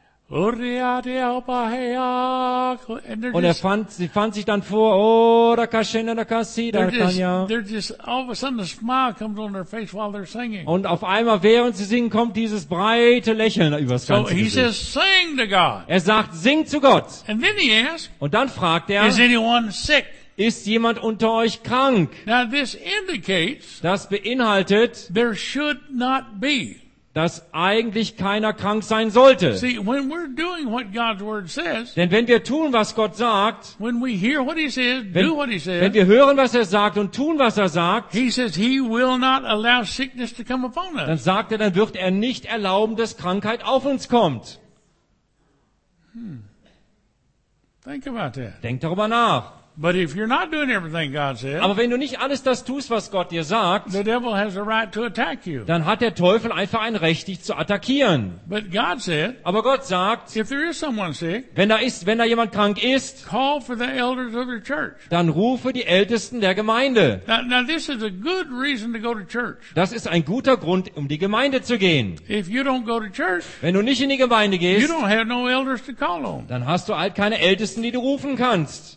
and they're Und er just, fand, sie fand sich dann vor, oh, da kashena, da kasi, da they're just, kanya. they're just, all of a sudden a smile comes on their face while they're singing. Und auf einmal, während sie singen, kommt dieses breite Lächeln übers So ganze he Gesicht. says, sing to God. Er sagt, sing zu Gott. And then he asks, Und dann fragt er, is anyone sick? ist jemand unter euch krank? Now this indicates Das beinhaltet, there should not be. dass eigentlich keiner krank sein sollte. See, when we're doing what God's Word says, Denn wenn wir tun, was Gott sagt, when we hear what He says, wenn, do what He wenn says, wir hören, was er sagt und tun, was er sagt, He says He will not allow sickness to come upon dann us. sagt er, dann wird er nicht erlauben, dass Krankheit auf uns kommt. Think about that. Denkt darüber nach. But if you're not doing everything God said, Aber wenn du nicht alles das tust, was Gott dir sagt, the devil has a right to attack you. dann hat der Teufel einfach ein Recht, dich zu attackieren. But God said, Aber Gott sagt, if there is someone sick, wenn da ist, wenn da jemand krank ist, call for the elders of the church. dann rufe die Ältesten der Gemeinde. Now, now this is a good reason to go to church. Das ist ein guter Grund, um die Gemeinde zu gehen. If you don't go to church, Wenn du nicht in die Gemeinde you gehst, don't have no elders to call on. dann hast du halt keine Ältesten, die du rufen kannst.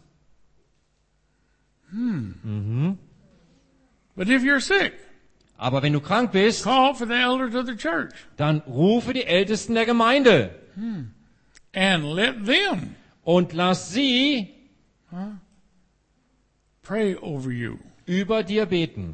But if you're sick, Aber wenn du krank bist, call for the elders of the church dann rufe die Ältesten der Gemeinde and let them und lass sie pray over you. über dir beten.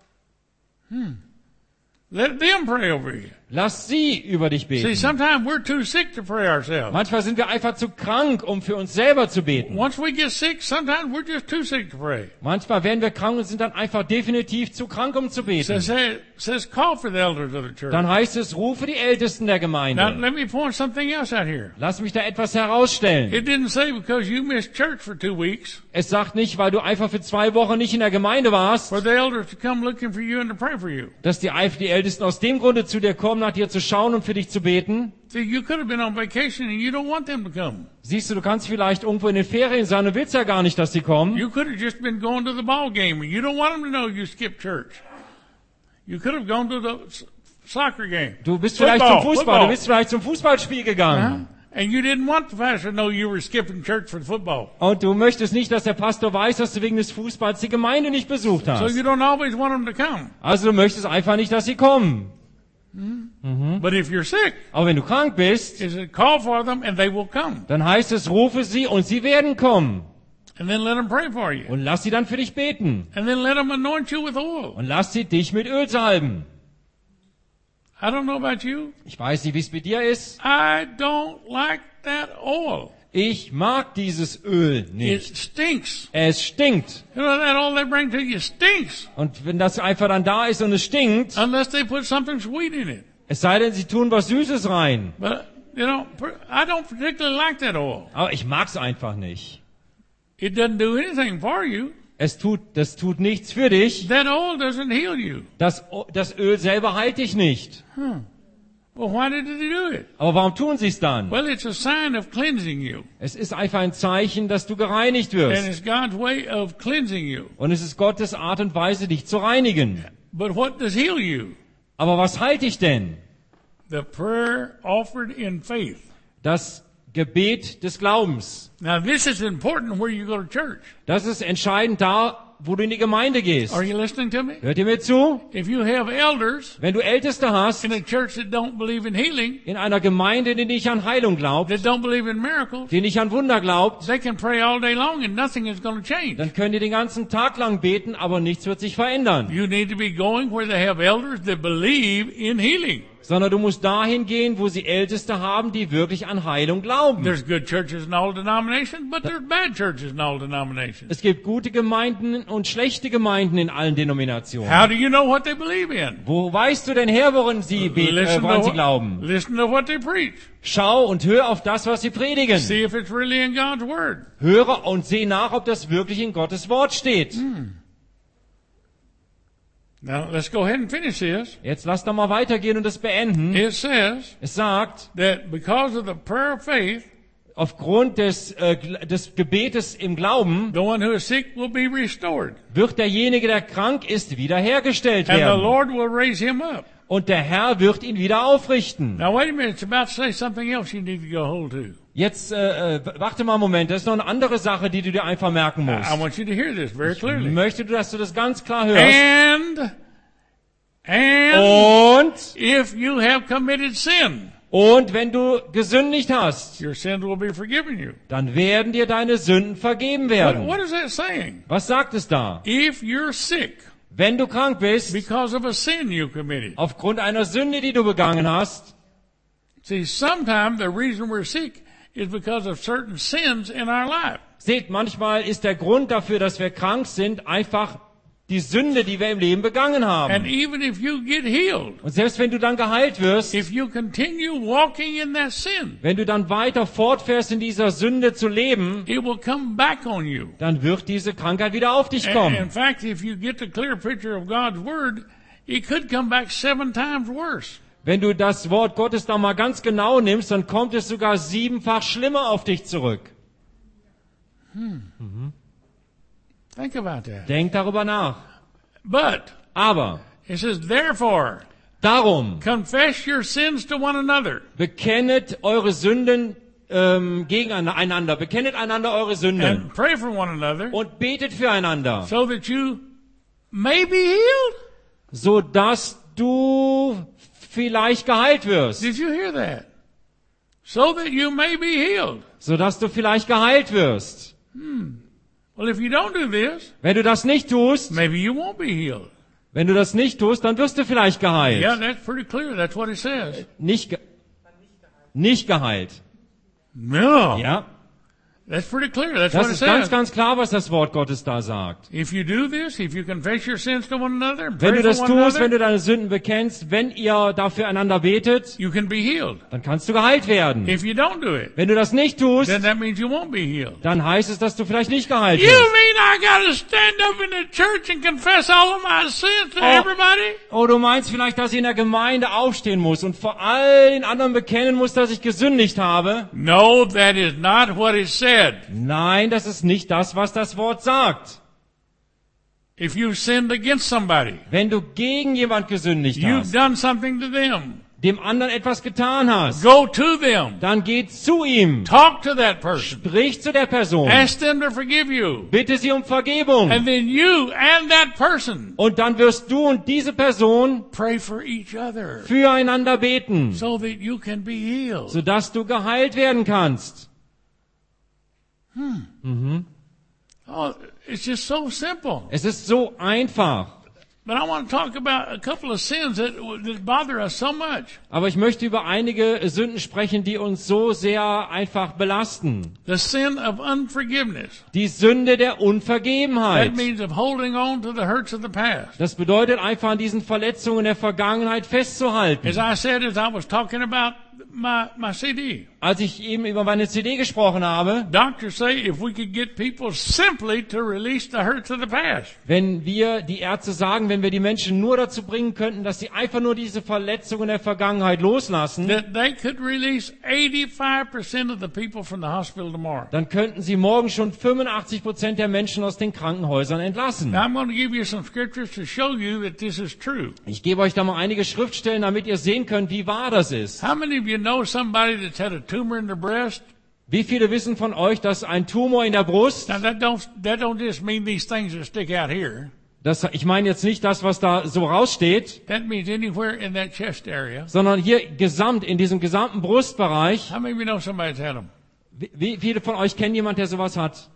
Let them pray over you. Lass sie über dich See, beten. sometimes we're too sick to pray ourselves. Manchmal sind wir einfach zu krank, um für uns selber zu beten. Once we get sick, sometimes we're just too sick to pray. Manchmal werden wir krank und sind dann einfach definitiv zu krank, um zu So beten. it says, says call for the elders of the church. Dann heißt es, rufe die Ältesten der Now, Gemeinde. let me point something else out here. Lass mich da etwas herausstellen. It didn't say because you missed church for two weeks Es sagt nicht, weil du einfach für zwei Wochen nicht in der Gemeinde warst, for the elders to come looking for you and to pray for you. dass die, Eif- die Ältesten aus dem Grunde zu dir kommen, nach dir zu schauen und für dich zu beten. See, you could have been on vacation and you don't want them to come. Siehst du, du kannst vielleicht irgendwo in den Ferien sein und willst ja gar nicht, dass sie kommen. You could have just been going to the ball game and you don't want them to know you skipped church. You could have gone to the s- soccer game. Du bist vielleicht zum Football, Fußball, football. du bist vielleicht zum Fußballspiel gegangen. Huh? And you didn't want the pastor to know you were skipping church for football. Und du möchtest nicht, dass der Pastor weiß, dass du wegen des Fußballs die Gemeinde nicht besucht So hast. you don't always want them to come. Also du möchtest einfach nicht, dass sie kommen. But if you're sick, Aber wenn du krank bist, it says call for them and they will come. dann heißt es, rufe sie und sie werden kommen. And then let them pray for you. Und lass sie dann für dich beten. And then let them anoint you with oil. Und lass sie dich mit Öl salben. I don't know about you. Ich weiß nicht, wie es bei dir ist. I don't like that oil. Ich mag dieses Öl It nicht. stinks. Es stinkt. You know that oil they bring to you stinks. Und wenn das einfach dann da ist und es stinkt, Unless they put something sweet in it. es sei denn, sie tun was Süßes rein. But, you know, per- I don't particularly like that oil. Aber ich mag's einfach nicht. It doesn't do anything for you. Es tut, das tut nichts für dich. That oil doesn't heal you. Das, das Öl selber heilt dich nicht. Well, why did they do it? Aber warum tun sie es dann? Well, it's a sign of cleansing you. Es ist einfach ein Zeichen, dass du gereinigt And wirst. it's God's way of cleansing you. Und es ist Gottes Art und Weise, dich zu reinigen. But what does heal you? Aber was heilt dich denn? The prayer offered in faith. Das Gebet des Glaubens. Now, this is important where you go to church. Das ist entscheidend da, wo du in die Gemeinde gehst. Are you listening to me? Hört ihr mir zu? If you have elders Wenn du Älteste hast, in a church that don't believe in healing, in einer Gemeinde, die nicht an Heilung glaubt, that don't believe in miracles, die nicht an Wunder glaubt, they can pray all day long and nothing is going to change. dann können die den ganzen Tag lang beten, aber nichts wird sich verändern. You need to be going where they have elders that believe in healing. Sondern du musst dahin gehen, wo sie Älteste haben, die wirklich an Heilung glauben. There's good churches in all denominations, but there's bad churches in all denominations. Es gibt gute Gemeinden und schlechte Gemeinden in allen Denominationen. How do you know what they believe in? Wo weißt du denn her, worin sie, beten, äh, Listen woran to, sie what, glauben? listen to what they preach. Schau und hör auf das, was sie predigen. See if it's really in God's Word. Höre und seh nach, ob das wirklich in Gottes Wort steht. Now, let's go ahead and finish this. Jetzt lass doch mal weitergehen und das beenden. It says Es sagt, that because of the prayer of faith, aufgrund des, äh, Gl- des Gebetes im Glauben the one who is sick will be restored. wird derjenige, der krank ist, wiederhergestellt And the werden. Lord will raise him up. Und der Herr wird ihn wieder aufrichten. Now, wait a minute. It's about to say something else you need to go hold to. Jetzt äh, äh, warte mal einen Moment, das ist noch eine andere Sache, die du dir einfach merken I musst. want you to hear this very Ich clearly. möchte, dass du das ganz klar hörst. And, and Und, if you have committed sin, und wenn du gesündigt hast, your sins will be forgiven you. dann werden dir deine Sünden vergeben What, werden. what is that saying? Was sagt es da? If you're sick Wenn du krank bist, because of a sin you committed. aufgrund einer Sünde, die du begangen hast, See, sometimes the reason we're sick is because of certain sins in our life. seht, manchmal ist der Grund dafür, dass wir krank sind, einfach die Sünde, die wir im Leben begangen And haben. even if you get healed, Und selbst wenn du dann geheilt wirst, if you continue walking in that sin, wenn du dann weiter fortfährst, in dieser Sünde zu leben, it will come back on you. dann wird diese Krankheit wieder auf dich And in kommen. fact, if you get the clear picture of God's Word, it could come back seven times worse. Wenn du das Wort Gottes da mal ganz genau nimmst, dann kommt es sogar siebenfach schlimmer auf dich zurück. Think about that. Denk darüber nach. But, Aber it says, therefore, darum, confess your sins to one another bekennet eure Sünden ähm, gegeneinander. Bekennet einander eure Sünden. and pray for one another Und betet füreinander, so that you may be healed. so dass du vielleicht geheilt wirst. Did you hear that? So that you may be healed. So dass du vielleicht geheilt wirst. Well, if you don't do this, Wenn du das nicht tust, maybe you won't be healed. wenn du das nicht tust, dann wirst du vielleicht geheilt. Yeah, that's pretty clear. That's what it says. Nicht, ge nicht geheilt. No. Ja, That's pretty clear. That's das what it ist ganz, says. ganz klar, was das Wort Gottes da sagt. If you do this, if you confess your sins to one another, and Wenn pray du das for one tust, wenn another, du deine Sünden bekennst, wenn ihr dafür einander betet, you can be healed. dann kannst du geheilt werden. If you don't do it, Wenn du das nicht tust, then that means you won't be healed. dann heißt es, dass du vielleicht nicht geheilt You wirst. mean I gotta stand up in the church and confess all of my sins to Oh. everybody? Oh, du meinst vielleicht, dass ich in der Gemeinde aufstehen muss und vor allen anderen bekennen muss, dass ich gesündigt habe? No, that is not what it said. Nein, das ist nicht das, was das Wort sagt. If you've sinned against somebody, Wenn du gegen jemand gesündigt you've hast, done something to them, dem anderen etwas getan hast, go to them. dann geh zu ihm, Talk to that person. sprich zu der Person, Ask them to forgive you. bitte sie um Vergebung. And then you and that person Und dann wirst du und diese Person pray for each other füreinander beten, so that you can be healed. sodass du geheilt werden kannst. Oh, it's just so simple. Es ist so einfach. But I want to talk about a couple of sins that, that bother us so much. Aber ich möchte über einige Sünden sprechen, die uns so sehr einfach belasten. The sin of unforgiveness. Die Sünde der Unvergebenheit. That means of holding on to the hurts of the past. Das bedeutet einfach, an diesen Verletzungen der Vergangenheit festzuhalten. As I said, as I was talking about my, my C D, Als ich eben über meine C D gesprochen habe, doctors say if we could get people simply to release the hurts of the past, wenn wir, die Ärzte sagen, wenn wir die Menschen nur dazu bringen könnten, dass sie einfach nur diese Verletzungen der Vergangenheit loslassen, that they could release eighty-five percent of the people from the hospital tomorrow. dann könnten sie morgen schon fünfundachtzig Prozent der Menschen aus den Krankenhäusern entlassen. Now I'm going to give you some scriptures to show you that this is true. Ich gebe euch da mal einige Schriftstellen, damit ihr sehen könnt, wie wahr das ist. How many of you know somebody that's had a tumor in their breast? Wie viele wissen von euch, dass ein Tumor in der Brust, Now that don't that don't just mean these things that stick out here. das, ich meine jetzt nicht das, was da so raussteht, That means anywhere in that chest area. sondern hier gesamt, in diesem gesamten Brustbereich. How many of you know somebody's had them? Wie, wie viele von euch kennen jemand, der sowas hat?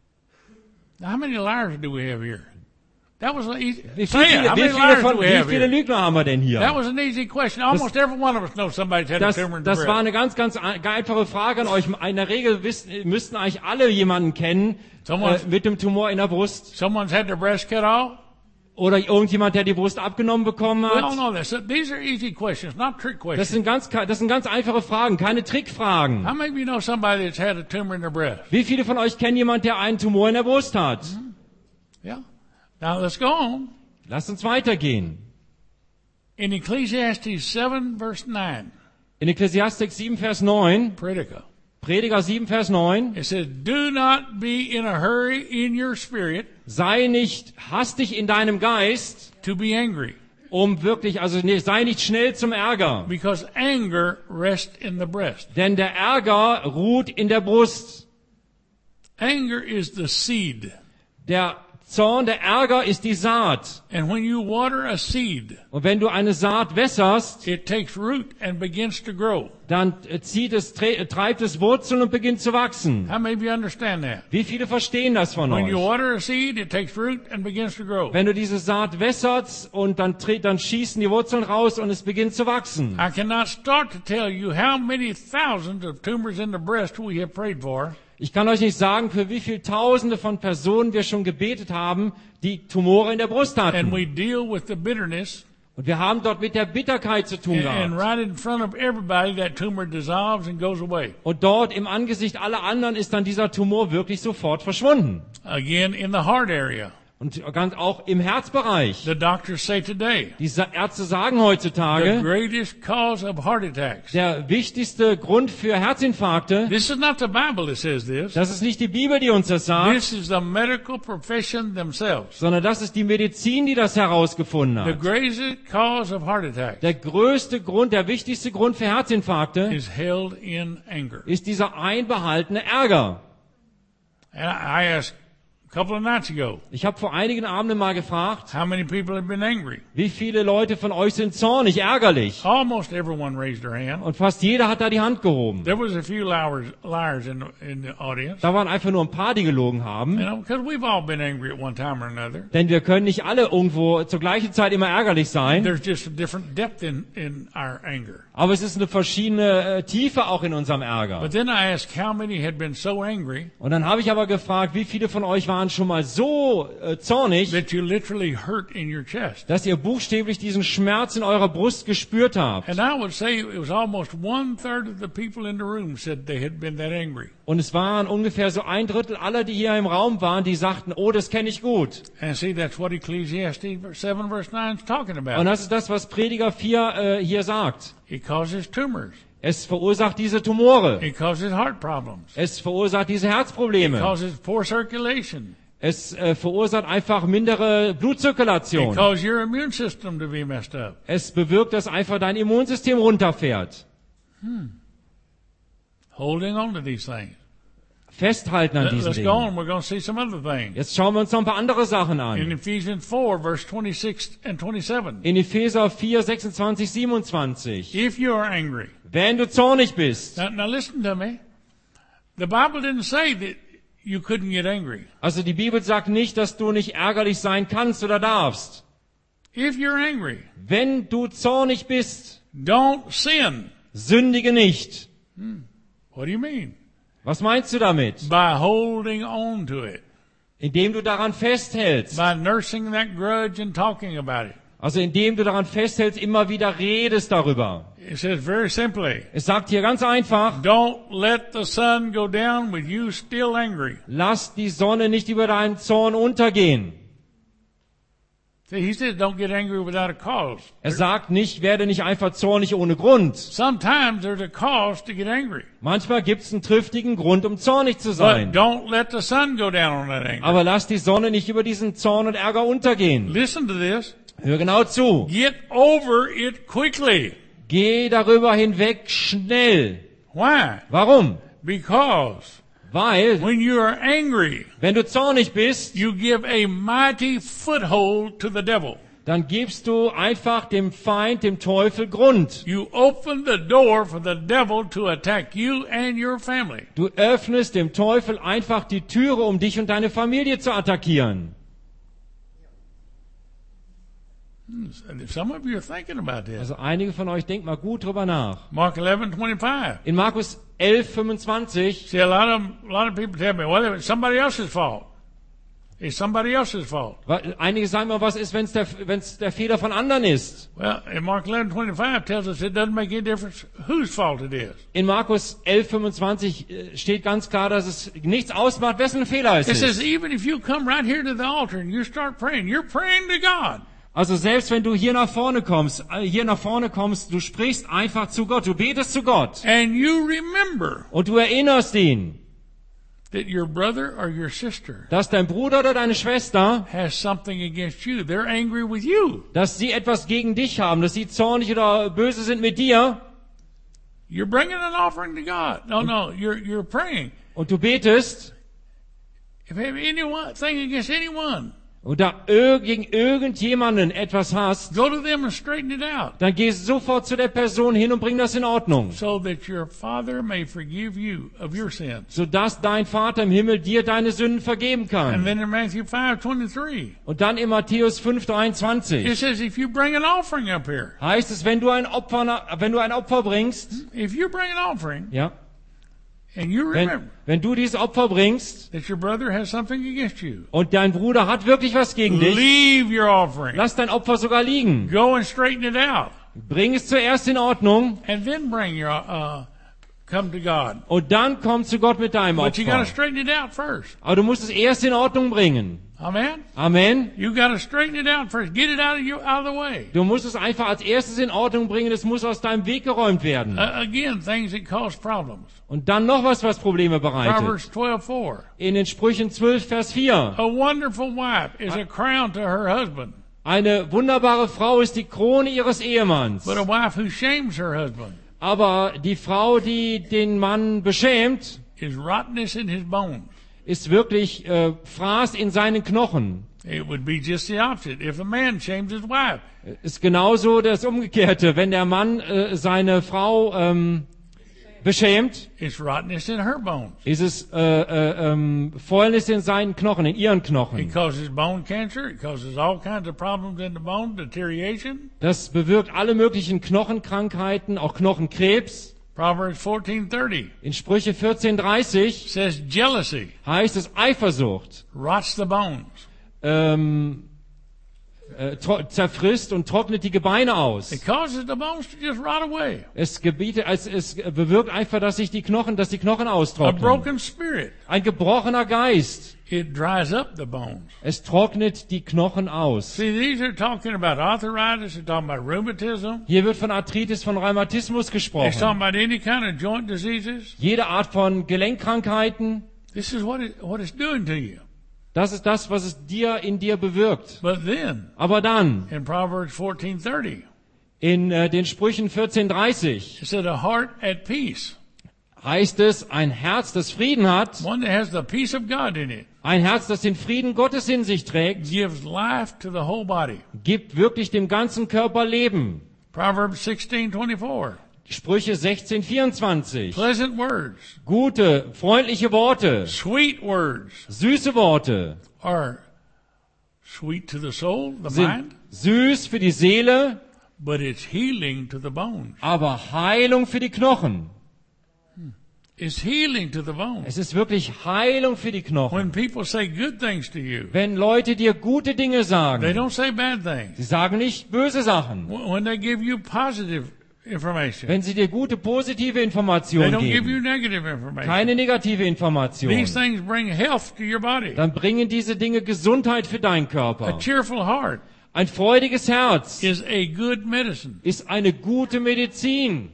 Now, how many liars do we have here? That was an easy. Wie Say it. viele, How wie many viele, liars von, do we wie have viele here? Lügner haben wir denn That hier? was an easy question. Almost every one of us knows somebody's had Das, a tumor in the das war breast. eine ganz, ganz ein- einfache Frage an euch. In der Regel wissen, müssten eigentlich alle jemanden kennen äh, Someone's- mit dem Tumor in der Brust. Someone's had their breast cut off. Oder irgendjemand, der die Brust abgenommen bekommen We all hat. know this. So these are easy questions, not trick Das questions. sind ganz, das sind ganz einfache Fragen, keine Trickfragen. How many of you know somebody that's had a tumor in their breast? Wie viele von euch kennen jemanden, der einen Tumor in der Brust hat? Yeah. Now let's go on. Lasst uns weitergehen. In Ecclesiastes seven, verse nine, In Ekklesiastik sieben, Vers neun, Predica, Prediger sieben, Vers neun, it says, "Do not be in a hurry in your spirit sei nicht hastig in deinem Geist, to be angry, um wirklich, also nee, sei nicht schnell zum Ärger. because anger rests in the breast." Denn der Ärger ruht in der Brust. Anger is the seed. Der Zorn, der Ärger ist die Saat. And when you water a seed, Und wenn du eine Saat wässerst, it takes root and begins to grow. dann äh, zieht es, tre- treibt es Wurzeln und beginnt zu wachsen. How many of you understand that? Wie viele verstehen das von When you euch? water a seed, it takes root and begins to grow. Wenn du diese Saat wässerst und dann, tre- dann schießen die Wurzeln raus und es beginnt zu wachsen. I cannot start to tell you how many thousands of tumors in the breast we have prayed for. Ich kann euch nicht sagen, für wie viele Tausende von Personen wir schon gebetet haben, die Tumore in der Brust And hatten. we deal with the bitterness. Und wir haben dort mit der Bitterkeit zu tun And, and gehabt. right in front of everybody, that tumor dissolves and goes away. Und dort im Angesicht aller anderen ist dann dieser Tumor wirklich sofort verschwunden. Again, in the heart area. Und ganz auch im Herzbereich. The doctors say today, Die Sa- Ärzte sagen the heutzutage, greatest cause of heart attacks. der wichtigste Grund für Herzinfarkte, This is not the Bible that says this. das ist nicht die Bibel, die uns das sagt, This is the medical profession themselves. sondern das ist die Medizin, die das herausgefunden The hat. greatest cause of heart attacks Der größte Grund, der wichtigste Grund für Herzinfarkte is held in anger. ist dieser einbehaltene Ärger. And I I asked a couple of nights ago, Ich habe vor einigen Abenden mal gefragt, how many people have been angry? wie viele Leute von euch sind zornig, ärgerlich? Almost everyone raised their hand. Und fast jeder hat da die Hand gehoben. There was a few liars, liars in the, in the audience. Da waren einfach nur ein paar, die gelogen You haben. know, because we've all been angry at one time or another. Denn wir können nicht alle irgendwo zur gleichen Zeit immer ärgerlich sein. There's just a different depth in, in our anger. Aber es ist eine verschiedene äh, Tiefe auch in unserem Ärger. But then I asked how many had been so angry Und dann habe ich aber gefragt, wie viele von euch waren schon mal so äh, zornig, that you literally hurt in your chest. dass ihr buchstäblich diesen Schmerz in eurer Brust gespürt habt. And I would say it was almost one third of the people in the room said they had been that angry. Und es waren ungefähr so ein Drittel aller, die hier im Raum waren, die sagten, oh, das kenne ich gut. And see, that's what Ecclesiastes seven verse nine is talking Und about. das ist das, was Prediger vier äh, hier sagt. It causes tumors. Es verursacht diese Tumore. It causes heart problems. Es verursacht diese It Herzprobleme. causes poor circulation. Es äh, verursacht einfach mindere It Blutzirkulation. causes your immune system to be messed up. Es bewirkt, dass einfach dein Immunsystem runterfährt. Holding on to these things. Festhalten an Let- diesen Let's go Dingen. on. We're going to see some other things. Jetzt schauen wir uns noch ein paar andere Sachen In an. Ephesians four, verse twenty-six and twenty-seven. In Epheser vier, sechsundzwanzig, siebenundzwanzig. If you are angry. Wenn du zornig bist. Now, now listen to me. The Bible didn't say that you couldn't get angry. Also die Bibel sagt nicht, dass du nicht ärgerlich sein kannst oder darfst. If you're angry, Wenn du zornig bist, don't sin. sündige nicht. What do you mean? Was meinst du damit? By holding on to it. Indem du daran festhältst. By nursing that grudge and talking about it. Also indem du daran festhältst, immer wieder redest darüber. It says very simply, Es sagt hier ganz einfach, don't let the sun go down with you still angry. lass die Sonne nicht über deinen Zorn untergehen. See, he says don't get angry without a cause. Er sagt nicht, werde nicht einfach zornig ohne Grund. Sometimes there's a cause to get angry. Manchmal gibt es einen triftigen Grund, um zornig zu But sein. don't let the sun go down on that anger. Aber lass die Sonne nicht über diesen Zorn und Ärger untergehen. Listen to this. Hör genau zu. Get over it quickly. Geh darüber hinweg schnell. Why? Warum? Because Weil, when you are angry, wenn du zornig bist, you give a mighty foothold to the devil. dann gibst du einfach dem Feind, dem Teufel Grund. You open the door for the devil to attack you and your family. Du öffnest dem Teufel einfach die Türe, um dich und deine Familie zu attackieren. Some of you are thinking about this. Also einige von euch denkt mal gut drüber nach. Mark eleven twenty-five. In Markus elf, fünfundzwanzig, See, a lot of a lot of people tell me, well, it's somebody else's fault. It's somebody else's fault. weil einige sagen mal, was ist, wenn es der, wenn's der Fehler von anderen ist? Well, in Mark eleven twenty-five tells us it doesn't make any difference whose fault it is. In Markus elf, fünfundzwanzig äh, steht ganz klar, dass es nichts ausmacht, wessen Fehler es It says ist. even if you come right here to the altar and you start praying, you're praying to God. Also selbst wenn du hier nach vorne kommst, äh, hier nach vorne kommst, du sprichst einfach zu Gott, du betest zu Gott. And you remember Und du erinnerst ihn, that your brother or your sister dass dein Bruder oder deine Schwester, has something against you. They're angry with you. dass sie etwas gegen dich haben, dass sie zornig oder böse sind mit dir. You're bringing an offering to God. No, no, you're, you're praying. Und du betest, If you have anything against anyone, und da ir- gegen irgendjemanden etwas hast, go to them and straighten it out dann gehst du sofort zu der Person hin und bring das in Ordnung. so that your Father may forgive you of your sins. Sodass dein Vater im Himmel dir deine Sünden vergeben And kann. then in Matthew five twenty-three, Und dann in Matthäus fünf, it dreiundzwanzig says if you bring an offering up here, heißt es, wenn du ein Opfer, na- wenn du ein Opfer bringst, if you bring an offering, ja, and you Wenn, remember wenn du dieses Opfer bringst that your brother has something against you, und dein Bruder hat wirklich was gegen dich, leave your offering. lass dein Opfer sogar liegen. Go and straighten it out, Bring es zuerst in Ordnung and then bring your uh, come to God. und dann komm zu Gott mit deinem But you got to Opfer. straighten it out first. Aber du musst es erst in Ordnung bringen. Amen. Amen. You got to straighten it out first. Get it out of you out of the way. Du musst es einfach als erstes in Ordnung bringen. Es muss aus deinem Weg geräumt werden. Uh, again, things that cause problems. Und dann noch was, was Probleme bereitet. Proverbs twelve four. In den Sprüchen zwölf, Vers vier. A wonderful wife is a crown to her husband, Eine wunderbare Frau ist die Krone ihres Ehemanns. but a wife who shames her husband Aber die Frau, die den Mann beschämt, is rottenness in his bones. ist wirklich äh, Fraß in seinen Knochen. It would be just the opposite if a man shames his wife. Ist genauso das Umgekehrte. Wenn der Mann äh, seine Frau ähm, beschämt, It's rottenness in her bones. ist es äh, äh, ähm, Fäulnis in seinen Knochen, in ihren It Knochen. causes bone cancer. It causes all kinds of problems in the bone, deterioration. Das bewirkt alle möglichen Knochenkrankheiten, auch Knochenkrebs. Proverbs fourteen thirty In Sprüche vierzehn dreißig says jealousy heißt es Eifersucht. rots the bones. Ähm, äh, tro- zerfrisst und trocknet die Gebeine aus. It causes the bones to just rot away. Es gebietet, es, es bewirkt einfach, dass sich die Knochen, dass die Knochen A austrocknen. broken spirit, Ein gebrochener Geist. it dries up the bones. Es trocknet die Knochen aus. See, these are talking about arthritis. They're talking about rheumatism. Hier wird von Arthritis, von Rheumatismus It's gesprochen. talking about any kind of joint diseases. Jede Art von Gelenkkrankheiten. This is what it, what it's doing to you. Das ist das, was es dir in dir bewirkt. But then, Aber dann, in Proverbs fourteen thirty, in äh, den Sprüchen vierzehn dreißig, it said a heart at peace, heißt es, ein Herz, das Frieden hat, one that has the peace of God in it, ein Herz, das den Frieden Gottes in sich trägt, gives life to the whole body. gibt wirklich dem ganzen Körper Leben. Proverbs sixteen twenty-four. Sprüche sechzehn vierundzwanzig. Pleasant words, Gute, freundliche Worte, sweet words süße Worte are sweet to the soul, the sind mind, süß für die Seele, but it's healing to the bones. aber Heilung für die Knochen. It's healing to the bones. Es ist wirklich Heilung für die Knochen. When people say good things to you, Wenn Leute dir gute Dinge they sagen, don't say bad things. sie sagen nicht böse Sachen. When they give you positive information, Wenn sie dir gute, positive they Informationen don't give you geben, negative information. keine negative Information, These things bring health to your body. dann bringen diese Dinge Gesundheit für deinen A Körper. cheerful heart Ein freudiges Herz is a good medicine. ist eine gute Medizin.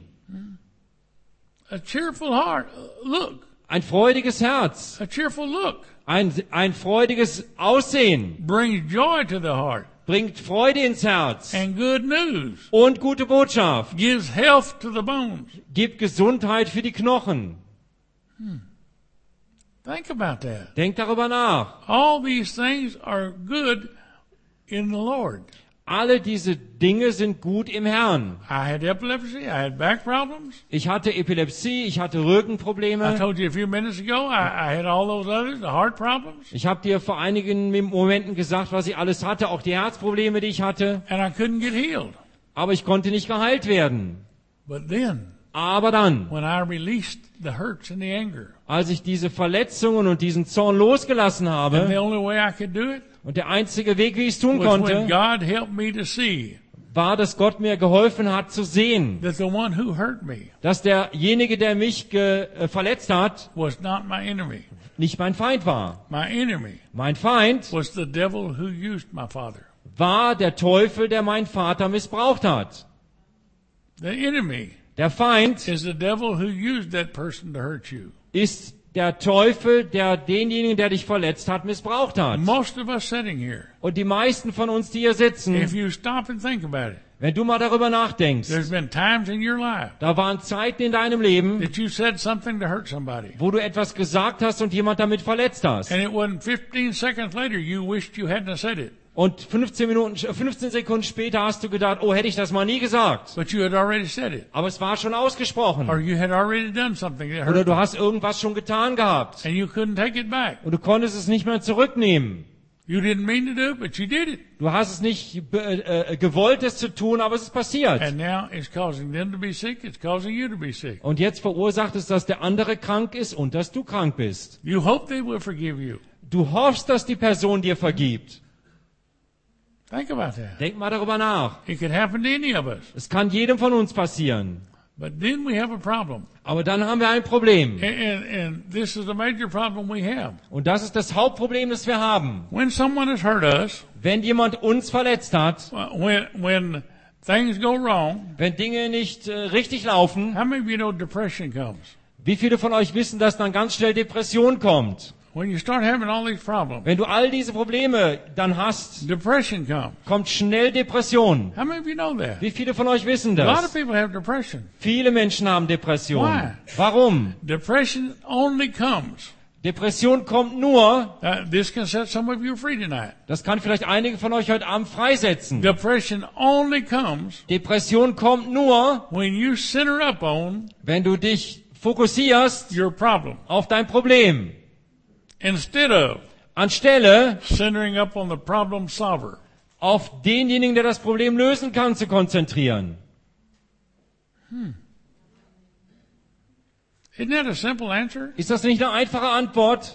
A cheerful heart, uh, look, Ein freudiges Herz, a cheerful look ein, ein freudiges Aussehen brings joy to the heart. bringt Freude ins Herz And good news und gute Botschaft gives health to the bones. gibt Gesundheit für die Knochen. Think about that. Denk darüber nach. All these things are good in the Lord. Alle diese Dinge sind gut im Herrn. I had epilepsy. I had back problems. Ich hatte Epilepsie, ich hatte I Rückenprobleme. told you a few minutes ago, I, I had all those others, the heart problems. Ich habe dir vor einigen Momenten gesagt, was ich alles hatte, auch die Herzprobleme, die ich hatte. And I couldn't get healed. Aber ich konnte nicht geheilt werden. But then, Aber dann, when I released the hurts and the anger, als ich diese Verletzungen und diesen Zorn losgelassen and the habe, only way I could do it und der einzige Weg, wie ich es tun was when konnte, God helped me to see war, dass Gott mir geholfen hat zu sehen, that the one who hurt me dass derjenige, der mich ge äh, verletzt hat, was not my enemy. nicht mein Feind war. My enemy Mein Feind was the devil who used my father. war der Teufel, der meinen Vater missbraucht hat. The enemy Der Feind is the devil who used that person to hurt you. ist der Teufel, der denjenigen, der dich verletzt hat, missbraucht hat. Most of us sitting here, Und die meisten von uns, die hier if sitzen, you stop and think about it, wenn du mal darüber nachdenkst, there's been times in your life da waren Zeiten in deinem Leben, that you said something to hurt somebody. wo du etwas gesagt hast und jemand damit verletzt hast. And it wasn't fifteen seconds later you wished you hadn't said it. Und fünfzehn Minuten, fünfzehn Sekunden später hast du gedacht, oh, hätte ich das mal nie gesagt. But you had already said it. Aber es war schon ausgesprochen. Or you had already done something that Oder hurt du hast irgendwas schon getan gehabt. and you couldn't take it back. Und du konntest es nicht mehr zurücknehmen. You didn't mean to do it, but you did it. Du hast es nicht äh, äh, gewollt, es zu tun, aber es ist passiert. And now it's causing them to be sick. It's causing you to be sick. Und jetzt verursacht es, dass der andere krank ist und dass du krank bist. You hope they will forgive you. Du hoffst, dass die Person dir vergibt. Think about that. Denk mal darüber nach. It could happen to any of us. Es kann jedem von uns passieren. But then we have a problem. Aber dann haben wir ein Problem. And, and, and this is a major problem we have. Und das ist das Hauptproblem, das wir haben. When someone has hurt us, Wenn jemand uns verletzt hat, when, when things go wrong, wenn Dinge nicht äh, richtig laufen, how many of you know depression comes? wie viele von euch wissen, dass dann ganz schnell Depression kommt? When you start having all these problems, Wenn du all diese Probleme dann hast, depression comes. kommt schnell Depression. How many of you know that? Wie viele von euch wissen A lot of das? people have depression. Viele Menschen haben Depression. Why? Warum? Depression only comes. Depression kommt nur, Uh, this can set some of you free tonight. das kann vielleicht einige von euch heute Abend freisetzen. Depression only comes Depression kommt nur, when you center up on wenn du dich fokussierst your problem auf dein Problem, instead of anstelle centering up on the problem solver. auf denjenigen, der das Problem lösen kann, zu konzentrieren. Isn't that a simple answer? Ist das nicht eine einfache Antwort?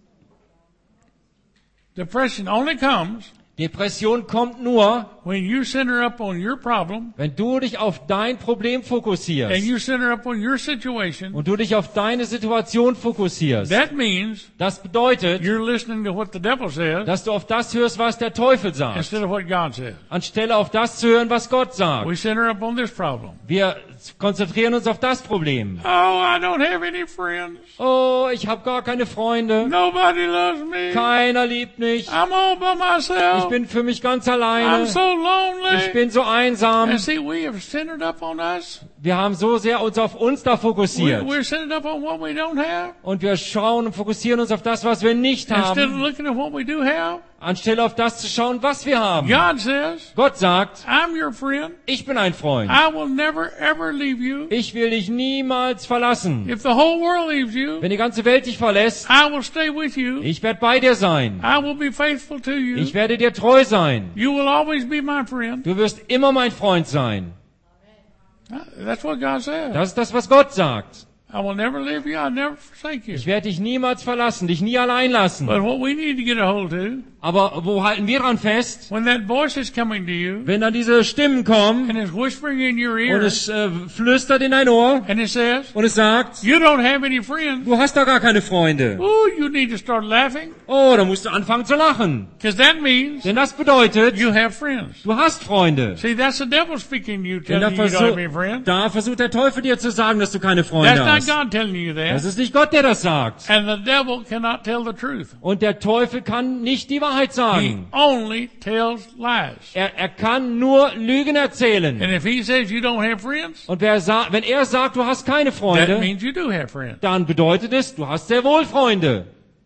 Depression only comes Depression kommt nur, when you center up on your problem wenn du dich auf dein Problem and fokussierst you center up on your situation. und du dich auf deine Situation fokussierst. That means Das bedeutet, you're listening to what the devil says dass du auf das hörst, was der Teufel sagt, instead of what God says. anstelle auf das zu hören, was Gott sagt. We center up on this problem. Wir konzentrieren uns auf das Problem. Oh, I don't have any friends. Oh, ich habe gar keine Freunde. Nobody loves me. Keiner liebt mich. I'm all by Ich myself. bin für mich ganz I'm alleine. so lonely. Ich bin so einsam. And see, we have centered up on us. Wir haben so sehr uns auf uns da We're, fokussiert. we're centered up on what we don't have Und wir schauen und fokussieren uns auf das, was wir nicht instead of haben, looking at what we do have. anstelle auf das zu schauen, was wir haben. God says, Gott sagt, I'm your friend. ich bin ein Freund. I will never ever leave you. Ich will dich niemals verlassen. If the whole world leaves you, Wenn die ganze Welt dich verlässt, I will stay with you. ich werde bei dir sein. I will be faithful to you. Ich werde dir treu sein. You will always be my friend. Du wirst immer mein Freund sein. That's what God says. Das ist das, was Gott sagt. I will never leave you. I'll never forsake you. Ich werde dich niemals verlassen, dich nie allein lassen. But what we need to get a hold to, Aber wo halten wir dran fest? when that voice is coming to you Wenn dann diese Stimmen kommen and is whispering in your und ear es äh, flüstert in dein Ohr and it says, und es sagt, you don't have any friends, du hast doch gar keine Freunde. oh, you need to start laughing Oh, da musst du anfangen zu lachen. because that means Denn das bedeutet, you have friends. du hast Freunde. See, that's the devil speaking to you, Denn da, telling you you don't have versuch, any friends. da versucht der Teufel dir zu sagen, dass du keine Freunde That's not hast. God telling you Das that. ist nicht Gott, der das sagt. And the devil cannot tell the truth. Und der Teufel kann nicht die Wahrheit He sagen. only tells lies. Er, er kann nur Lügen erzählen. And if he says you don't have friends, Und wer sa- wenn er sagt, du hast keine that Freunde, means you do have friends. dann bedeutet es, du hast sehr wohl Freunde.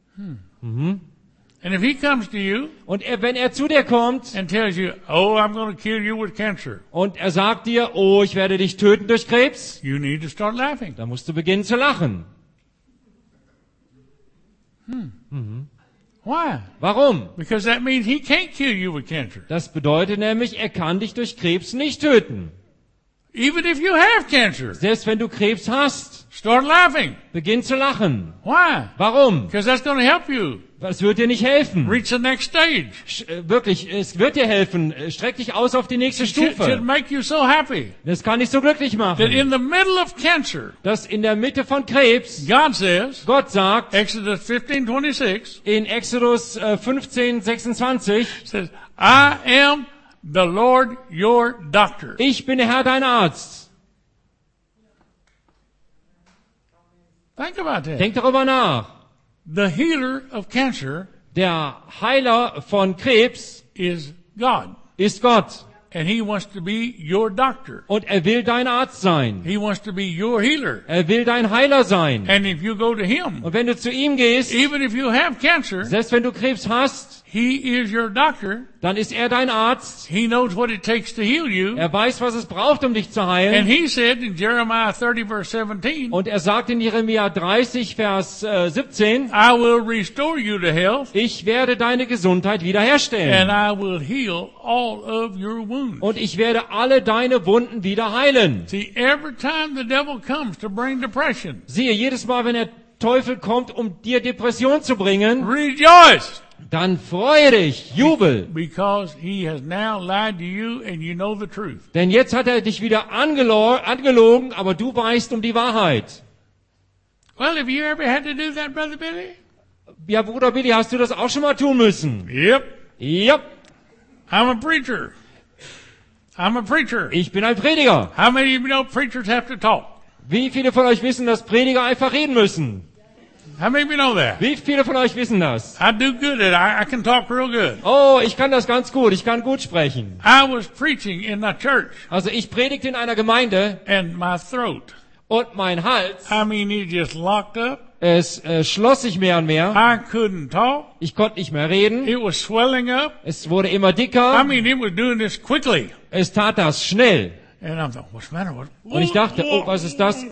And if he comes to you Und er, wenn er zu dir kommt and tells you, oh, I'm going to kill you with cancer, und er sagt dir, oh, ich werde dich töten durch Krebs, you need to start laughing. dann musst du beginnen zu lachen. Why? Warum? Because that means he can't kill you with cancer. Das bedeutet nämlich, er kann dich durch Krebs nicht töten. Even if you have cancer, Selbst wenn du Krebs hast, start laughing. beginn zu lachen. Why? Warum? Because that's going to help you Das wird dir nicht helfen. reach the next stage. Sch- äh, Wirklich, es wird dir helfen. Äh, Streck dich aus auf die nächste It should Stufe. make you so happy Das kann dich so glücklich that machen, in the middle of cancer, dass in der Mitte von Krebs God says, Gott sagt, Exodus fifteen twenty-six, in Exodus äh, fünfzehn sechsundzwanzig, says, I am the Lord your doctor. ich bin der Herr dein Arzt. Think about that. Denk darüber nach. The healer of cancer Der Heiler von Krebs is God. ist Gott. And he wants to be your doctor. Und er will dein Arzt sein. He wants to be your healer. Er will dein Heiler sein. And if you go to him, Und wenn du zu ihm gehst, even if you have cancer, selbst wenn du Krebs hast, he is your doctor. dann ist er dein Arzt. He knows what it takes to heal you. Er weiß, was es braucht, um dich zu And heilen. he said in Jeremiah thirty verse seventeen, Und er sagt in Jeremia dreißig, Vers äh, siebzehn, I will restore you to health, ich werde deine Gesundheit and wiederherstellen. I will heal all of your wounds. Und ich werde alle deine Wunden wieder heilen. See, every time the devil comes to bring depression, Siehe, jedes Mal, wenn der Teufel kommt, um dir Depression zu bringen, rejoice, dann freue dich, jubel. because he has now lied to you and you know the truth. Denn jetzt hat er dich wieder angelo- angelogen, aber du weißt um die Wahrheit. Well, have you ever had to do that, Brother Billy? Ja, Bruder Billy, hast du das auch schon mal tun müssen? Yep. Ja, I'm a preacher. I'm a preacher. ich bin ein Prediger. How many of you know preachers have to talk? Wie viele von euch wissen, dass Prediger einfach reden müssen? How many of you know that? Wie viele von euch wissen das? I do good at it. I, I can talk real good. Oh, ich kann das ganz gut. Ich kann gut sprechen. I was preaching in a church Also ich predigte in einer Gemeinde and my throat, und mein Hals, I mean, it just locked up. es äh, schloss sich mehr und mehr. I couldn't talk. Ich konnte nicht mehr reden. It was swelling up. Es wurde immer I dicker. mean, it was doing this quickly. Es tat das schnell. And I'm thinking, what's the matter? What? Und ich dachte, oh, was ist das?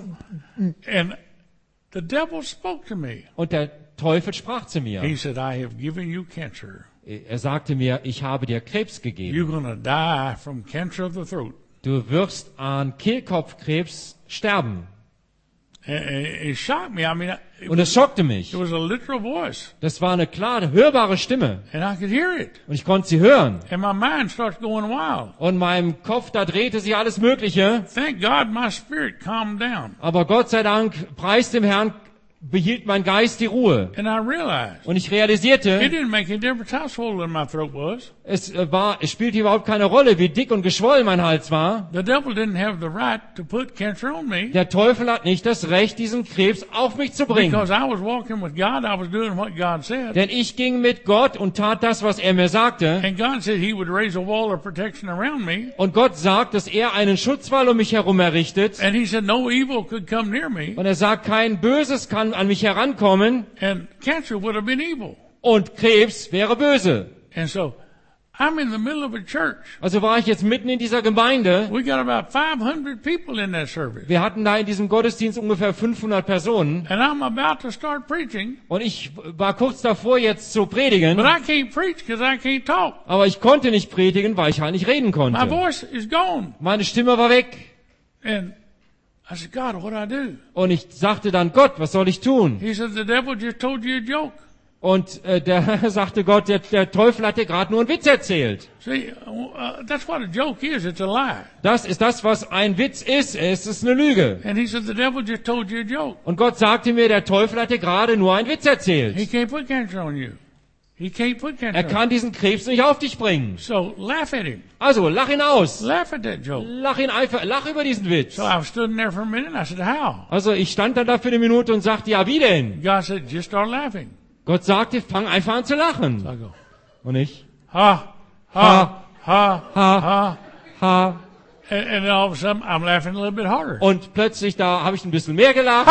And the devil spoke to me. Und der Teufel sprach zu He mir. said, I have given you cancer. Er sagte mir, ich habe dir Krebs gegeben. You're going to die from cancer of the throat. Du wirst an Kehlkopfkrebs sterben. And it shocked me. I mean, it Und es schockte mich. it was a literal voice. Das war eine klare, hörbare Stimme. And I could hear it. Und ich konnte sie hören. And my mind starts going wild. Und in meinem Kopf, da drehte sich alles Mögliche. Thank God my spirit calmed down. Aber Gott sei Dank, preis dem Herrn, behielt mein Geist die Ruhe. And I realized Und ich it realisierte, didn't make any difference how swollen my throat was. es äh, war, es spielte überhaupt keine Rolle, wie dick und geschwollen mein Hals war. The devil didn't have the right to put cancer on me Der Teufel hat nicht das Recht, diesen Krebs auf mich zu bringen. because I was walking with God. I was doing what God said. Denn ich ging mit Gott und tat das, was er mir sagte. And God said he would raise a wall of protection around me. Und Gott sagt, dass er einen Schutzwall um mich herum errichtet. And he said no evil could come near me. Und er sagt, kein Böses kann an mich herankommen. And cancer would have been evil. Und Krebs wäre böse. And so I'm in the middle of a church. Also war ich jetzt mitten in dieser Gemeinde. We got about five hundred people in that service. Wir hatten da in diesem Gottesdienst ungefähr fünfhundert Personen. And I'm about to start preaching. Und ich war kurz davor, jetzt zu predigen. But I can't preach because I can't talk. Aber ich konnte nicht predigen, weil ich halt nicht reden My konnte. voice is gone. Meine Stimme war weg. And I said, God, what do I do? Und ich sagte dann, Gott, was soll ich tun? He said, the devil just told you a joke. Und äh, der sagte Gott, der, der Teufel hat dir gerade nur einen Witz erzählt. See, uh, that's what a joke is. It's a lie. Das ist das, was ein Witz ist. Es ist eine Lüge. And he said, the devil just told you a joke. Und Gott sagte mir, der Teufel hat dir gerade nur einen Witz He erzählt. can't put cancer on you. He can't put cancer Er on you. kann diesen Krebs nicht auf dich bringen. So laugh at him. Also, lach ihn aus. Laugh at that joke. Lach ihn einfach, lach über diesen Witz. So I was stood there for a minute and I said, how? Also, ich stand dann da für eine Minute und sagte, ja, wie denn? God said, just start laughing. Gott sagte, fang einfach an zu lachen. So I go, Und ich, ha, ha, ha, ha, ha. ha. And, and then all of a sudden I'm laughing a little bit harder. Und plötzlich, da habe ich ein bisschen mehr gelacht.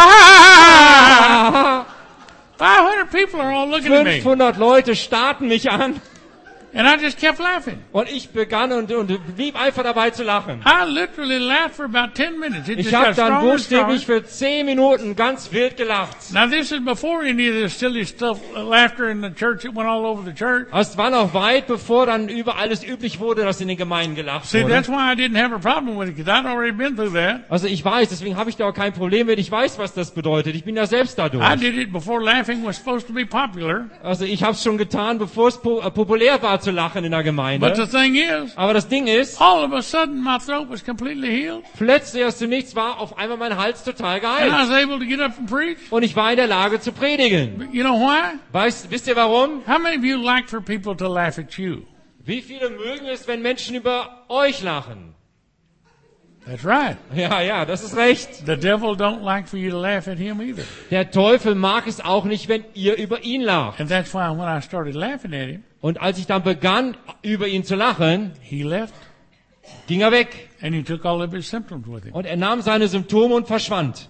Ha! five hundred people are all looking at me. fünfhundert Leute starrten mich an. And I just kept laughing. Und ich begann und, und blieb einfach dabei zu lachen. I literally laughed for about ten minutes. It just Ich habe got dann stronger and stronger. buchstäblich für zehn Minuten ganz wild gelacht. Now this is before any of this silly stuff, uh, laughter in the church. It went all over the church. Es war noch weit, bevor dann überall es üblich wurde, dass in den Gemeinden gelacht See, wurde. that's why I didn't have a problem with it, because I'd already been through that. Also ich weiß, deswegen habe ich da auch kein Problem mit. Ich weiß, was das bedeutet. Ich bin da selbst dadurch. I did it before laughing was supposed to be popular. Also ich habe es schon getan, bevor es po äh, populär war zu lachen in der Gemeinde. But the thing is, Aber das Ding ist, all of a sudden my throat was completely healed. plötzlich aus dem Nichts war auf einmal mein Hals total And I geheilt. was able to get up and preach. Und ich war in der Lage zu predigen. But you know why? Weißt, wisst ihr warum? How many of you like for people to laugh at you? Wie viele mögen es, wenn Menschen über euch lachen? That's right. Ja, ja, das ist recht. The devil don't like for you to laugh at him either. Der Teufel mag es auch nicht, wenn ihr über ihn lacht. And that's why when I started laughing at him, Und als ich dann begann, über ihn zu lachen, he left ging er weg. And he took all of his symptoms with him. Und er nahm seine Symptome und verschwand.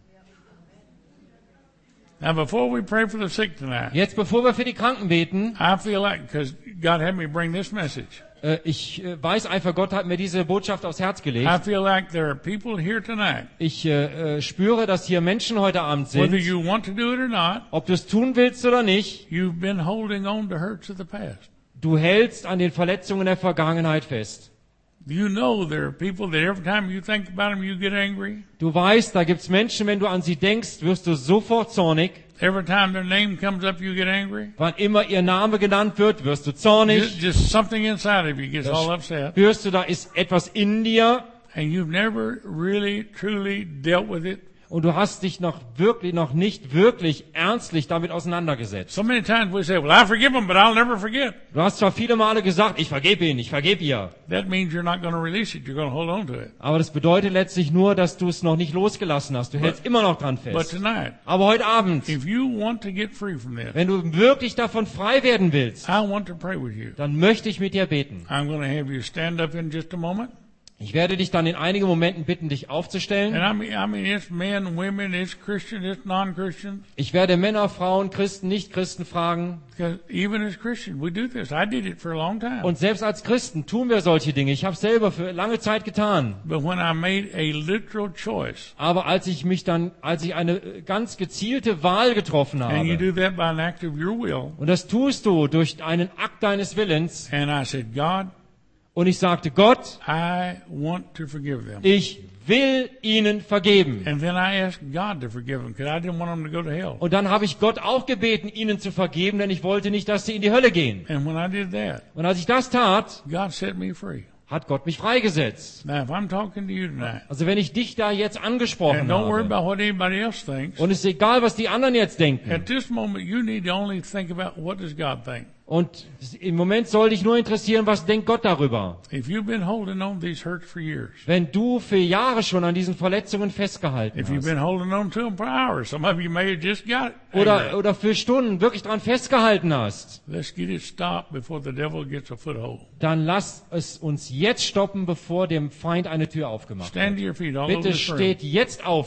Now, before we pray for the sick tonight, Jetzt, bevor wir für die Kranken beten, I feel like, because God had me bring this message, äh, ich äh, weiß einfach, Gott hat mir diese Botschaft aufs Herz I gelegt. feel like there are people here tonight, Ich äh, äh, spüre, dass hier Menschen heute Abend whether sind. you want to do it or not, Ob du es tun willst oder nicht, you've been holding on to hurts of the past. du hältst an den Verletzungen der Vergangenheit fest. You know there are people that every time you think about them, you get angry. Du weißt, da gibt's Menschen, wenn du an sie denkst, wirst du sofort zornig. Every time their name comes up, you get angry. Wann immer ihr Name genannt wird, wirst du zornig. Just, just something inside of you gets all upset. Spürst du, da ist etwas in dir And you've never really, truly dealt with it. und du hast dich noch wirklich, noch nicht wirklich ernstlich damit auseinandergesetzt. So many times we say, well, I forgive them, but I'll never forget. Du hast zwar viele Male gesagt, ich vergebe ihn, ich vergebe ihr. That means you're not going to release it. You're going to hold on to it. Aber das bedeutet letztlich nur, dass du es noch nicht losgelassen hast. Du hältst immer noch dran But fest. tonight, Aber heute Abend, if you want to get free from this, wenn du wirklich davon frei werden willst, I want to pray with you. dann möchte ich mit dir beten. I'm going to have you stand up in just a moment. Ich werde dich dann in einigen Momenten bitten, dich And aufzustellen. I mean, I mean, it's men, women, it's Christian, it's non-Christian. Ich werde Männer, Frauen, Christen, Nicht-Christen fragen. Because even as Christians, we do this. I did it for a long time. Und selbst als Christen tun wir solche Dinge. Ich habe es selber für lange Zeit getan. But when I made a literal choice, Aber als ich mich dann, als ich eine äh, ganz gezielte Wahl getroffen and you habe, do that by an act of your will, und das tust du durch einen Akt deines Willens, and I said, God, und ich sagte, Gott, I want to forgive them. ich will ihnen vergeben. And then I asked God to forgive them because I didn't want them to go to hell. Und dann habe ich Gott auch gebeten, ihnen zu vergeben, denn ich wollte nicht, dass sie in die Hölle gehen. And when I did that, Und als ich das tat, God set me free. hat Gott mich freigesetzt. Now, if I'm talking to you tonight, Also wenn ich dich da jetzt angesprochen and don't worry habe, about what anybody else thinks, und es ist egal, was die anderen jetzt denken, at this moment you need to only think about what does God think. und im Moment soll dich nur interessieren, was denkt Gott darüber. If you've been holding on to these hurts for years, Wenn du für Jahre schon an diesen Verletzungen festgehalten if you've hast, been holding on to them for hours, some of you may have just got it. oder, oder für Stunden wirklich dran festgehalten hast, Let's get it stopped before the devil gets a foothold. dann lass es uns jetzt stoppen, bevor dem Feind eine Tür aufgemacht Stand to wird. your feet all over Bitte this room. steht jetzt auf.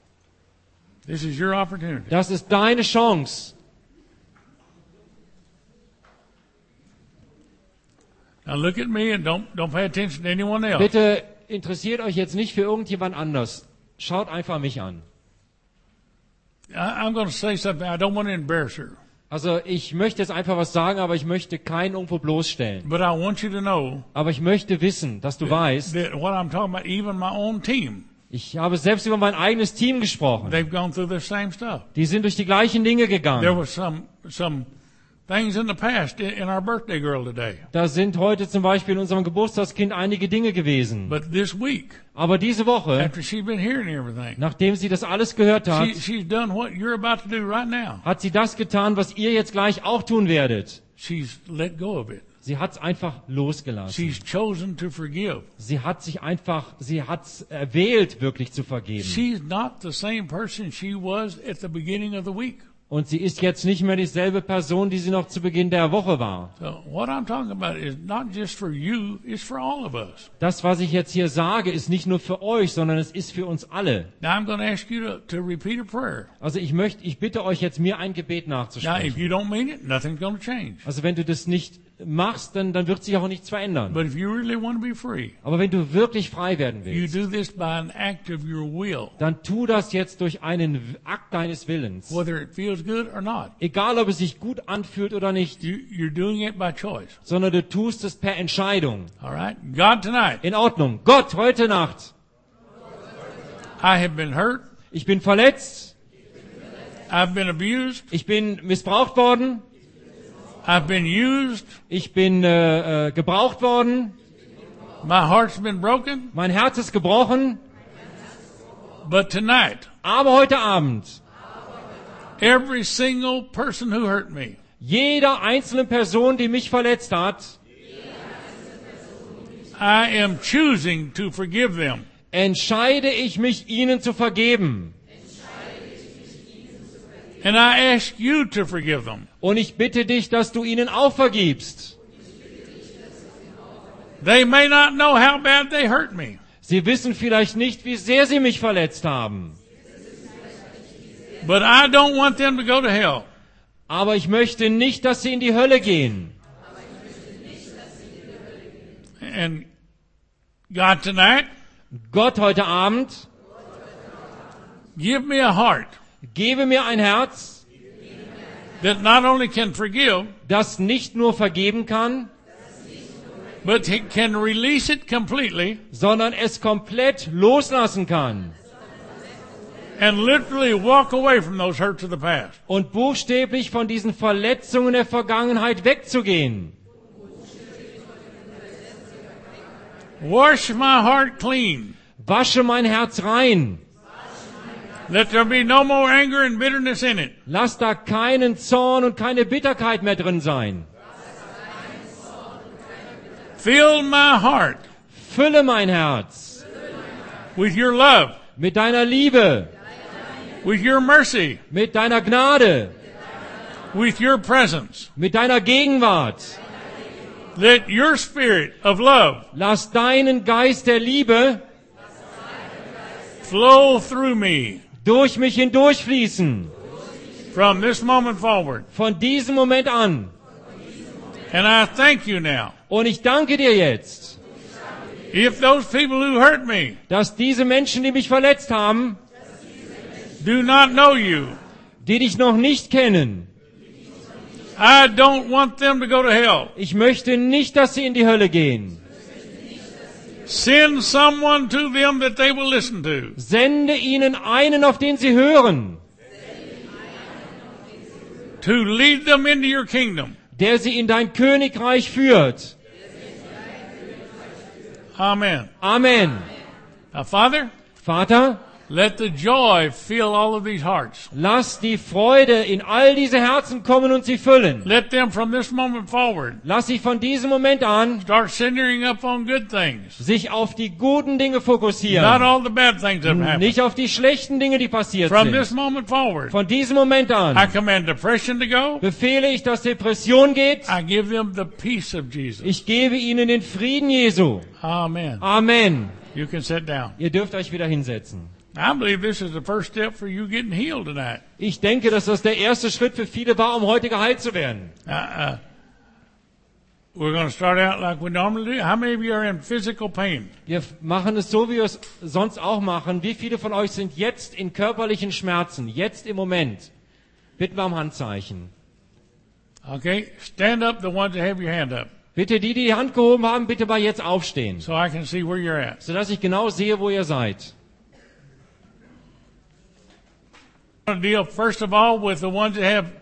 This is your opportunity. Das ist deine Chance. Now look at me and don't don't pay attention to anyone else. Bitte interessiert euch jetzt nicht für irgendjemand anders. Schaut einfach mich an. I, I'm going to say something. I don't want to embarrass her, Also ich möchte jetzt einfach was sagen, aber ich möchte keinen irgendwo bloßstellen. but I want you to know Aber ich möchte wissen, dass du weißt, that what I'm talking about, even my own team, ich habe selbst über mein eigenes Team gesprochen. they've gone through the same stuff. Die sind durch die gleichen Dinge There gegangen. was some some things in the past in, in our birthday girl today, Da sind heute zum Beispiel in unserem Geburtstagskind einige Dinge gewesen. but this week, Aber diese Woche, after she's been hearing everything, nachdem sie das alles gehört hat, she, she's done what you're about to do right now. hat sie das getan, was ihr jetzt gleich auch tun werdet. She's let go of it. Sie hat es einfach losgelassen. She's chosen to forgive. Sie hat sich einfach, sie hat es erwählt, wirklich zu vergeben. She's not the same person she was at the beginning of the week. Und sie ist jetzt nicht mehr dieselbe Person, die sie noch zu Beginn der Woche war. So what I'm talking about is not just for you, it's for all of us. Das, was ich jetzt hier sage, ist nicht nur für euch, sondern es ist für uns alle. Now I'm going to ask you to, to repeat a prayer. Also ich möchte, ich bitte euch jetzt, mir ein Gebet Now, if nachzusprechen. you don't mean it, nothing's going to change. Also wenn du das nicht machst, dann, dann wird sich auch nichts verändern. But if you really want to be free, Aber wenn du wirklich frei werden you willst, do this by an act of your will, dann tu das jetzt durch einen Akt deines Willens. whether it feels good or not. Egal, ob es sich gut anfühlt oder nicht, You, you're doing it by choice. sondern du tust es per Entscheidung. All right? God, tonight, In Ordnung. Gott, heute Nacht, I have been hurt. ich bin verletzt, I've been abused. ich bin missbraucht worden, I've been used. ich bin äh, äh, gebraucht worden, My heart's been broken. mein Herz ist gebrochen, But tonight, aber heute Abend, every single person who hurt me, jeder einzelne Person, die mich verletzt hat, I am choosing to forgive them. entscheide ich mich, ihnen zu vergeben. And I ask you to forgive them. Und ich bitte dich, dass du ihnen auch vergibst. They may not know how bad they hurt me. Sie wissen vielleicht nicht, wie sehr sie mich verletzt haben. But I don't want them to go to hell. Aber ich möchte nicht, dass sie in die Hölle gehen. And God tonight, Gott heute Abend, give me a heart gebe mir ein Herz, that not only can forgive, das nicht nur vergeben kann, but it can release it completely sondern es komplett loslassen kann. and literally walk away from those hurts of the past. Und buchstäblich von diesen Verletzungen der Vergangenheit wegzugehen. Wash my heart clean. Wasche mein Herz rein. Let there be no more anger and bitterness in it. Lass da keinen Zorn und keine Bitterkeit mehr drin sein. Fill my heart Fülle mein Herz with your love, mit deiner Liebe, with your mercy, mit deiner Gnade, with your presence. mit deiner Gegenwart. Let your spirit of love Lass deinen Geist der Liebe flow through me durch mich hindurchfließen. from this moment forward. Von diesem Moment an. And I thank you now. Und ich danke dir jetzt, If those people who hurt me dass diese Menschen, die mich verletzt haben, do not know you, die dich noch nicht kennen, I don't want them to go to hell. ich möchte nicht, dass sie in die Hölle gehen. Send someone to them that they will listen to. Sende ihnen einen, auf den sie hören, To lead them into your kingdom. der sie in dein Königreich führt. Amen. Amen. Now, Father, Vater, let the joy fill all of these hearts. lass die Freude in all diese Herzen kommen und sie füllen. Let them from this moment forward Lass sie von diesem Moment an start centering up on good things. sich auf die guten Dinge Not fokussieren. all the bad things that have happened. Nicht auf die schlechten Dinge, die passiert From this sind. moment forward, Von diesem Moment I an command depression to go. befehle ich, dass Depression geht. I give them the peace of Jesus. Ich gebe ihnen den Frieden Jesu. Amen. Amen. You can sit down. Ihr dürft euch wieder hinsetzen. I believe this is the first step for you getting healed tonight. Ich denke, dass das der erste Schritt für viele war, um heute geheilt zu werden. Uh, uh, we're going to start out like we normally do. How many of you are in physical pain? Wir machen es so, wie wir es sonst auch machen. Wie viele von euch sind jetzt in körperlichen Schmerzen? Jetzt im Moment. Bitten wir um Handzeichen. Okay, stand up, the ones that have your hand up, Bitte die, die die Hand gehoben haben, bitte mal jetzt aufstehen, so I can see where you're at. sodass ich genau sehe, wo ihr seid. I'm going to deal first of all with the ones that have,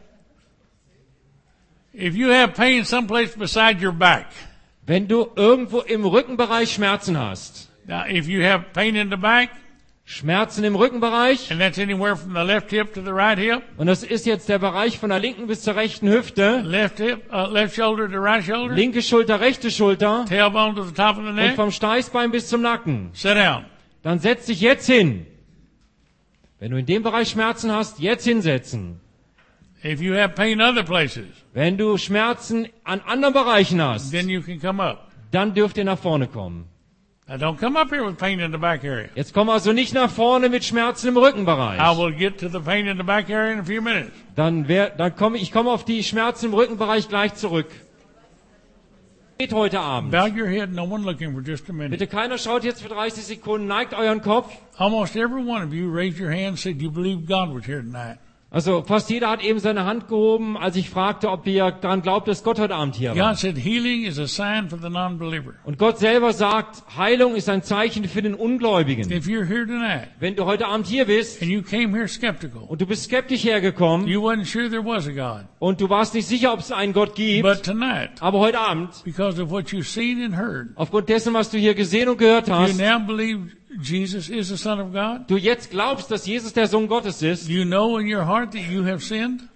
if you have pain someplace beside your back. Wenn du irgendwo im Rückenbereich Schmerzen hast, Now, if you have pain in the back, Schmerzen im Rückenbereich, and that's anywhere from the left hip to the right hip, und das ist jetzt der Bereich von der linken bis zur rechten Hüfte, left hip, uh, left shoulder to right shoulder, linke Schulter, rechte Schulter tailbone to the top of the und neck, vom Steißbein bis zum Nacken, sit down. dann setz dich jetzt hin. Wenn du in dem Bereich Schmerzen hast, jetzt hinsetzen. If you have pain other places, Wenn du Schmerzen an anderen Bereichen hast, then you can come up. dann dürft ihr nach vorne kommen. Now don't come up here with pain in the back area. Jetzt komm also nicht nach vorne mit Schmerzen im I Rückenbereich. will get to the pain in the back area in a few minutes. Dann, wär, dann komme ich komme auf die Schmerzen im Rückenbereich gleich zurück. Geht heute Abend. Bow your head, no one looking for just a minute. Bitte keiner schaut jetzt für dreißig Sekunden, neigt euren Kopf. Almost every one of you raised your hand and said you believe God was here tonight. Also fast jeder hat eben seine Hand gehoben, als ich fragte, ob ihr daran glaubt, dass Gott heute Abend hier war. God said healing is a sign for the non-believer. Und Gott selber sagt, Heilung ist ein Zeichen für den Ungläubigen. If you're here tonight Wenn du heute Abend hier bist and you came here skeptical, und du bist skeptisch hergekommen you wasn't sure there was a God, und du warst nicht sicher, ob es einen Gott gibt, but tonight, aber heute Abend, because of what you've seen and heard, aufgrund dessen, was du hier gesehen und gehört you hast, now believe Jesus is the Son of God. du jetzt glaubst, dass Jesus der Sohn Gottes ist, You know in your heart that you have sinned.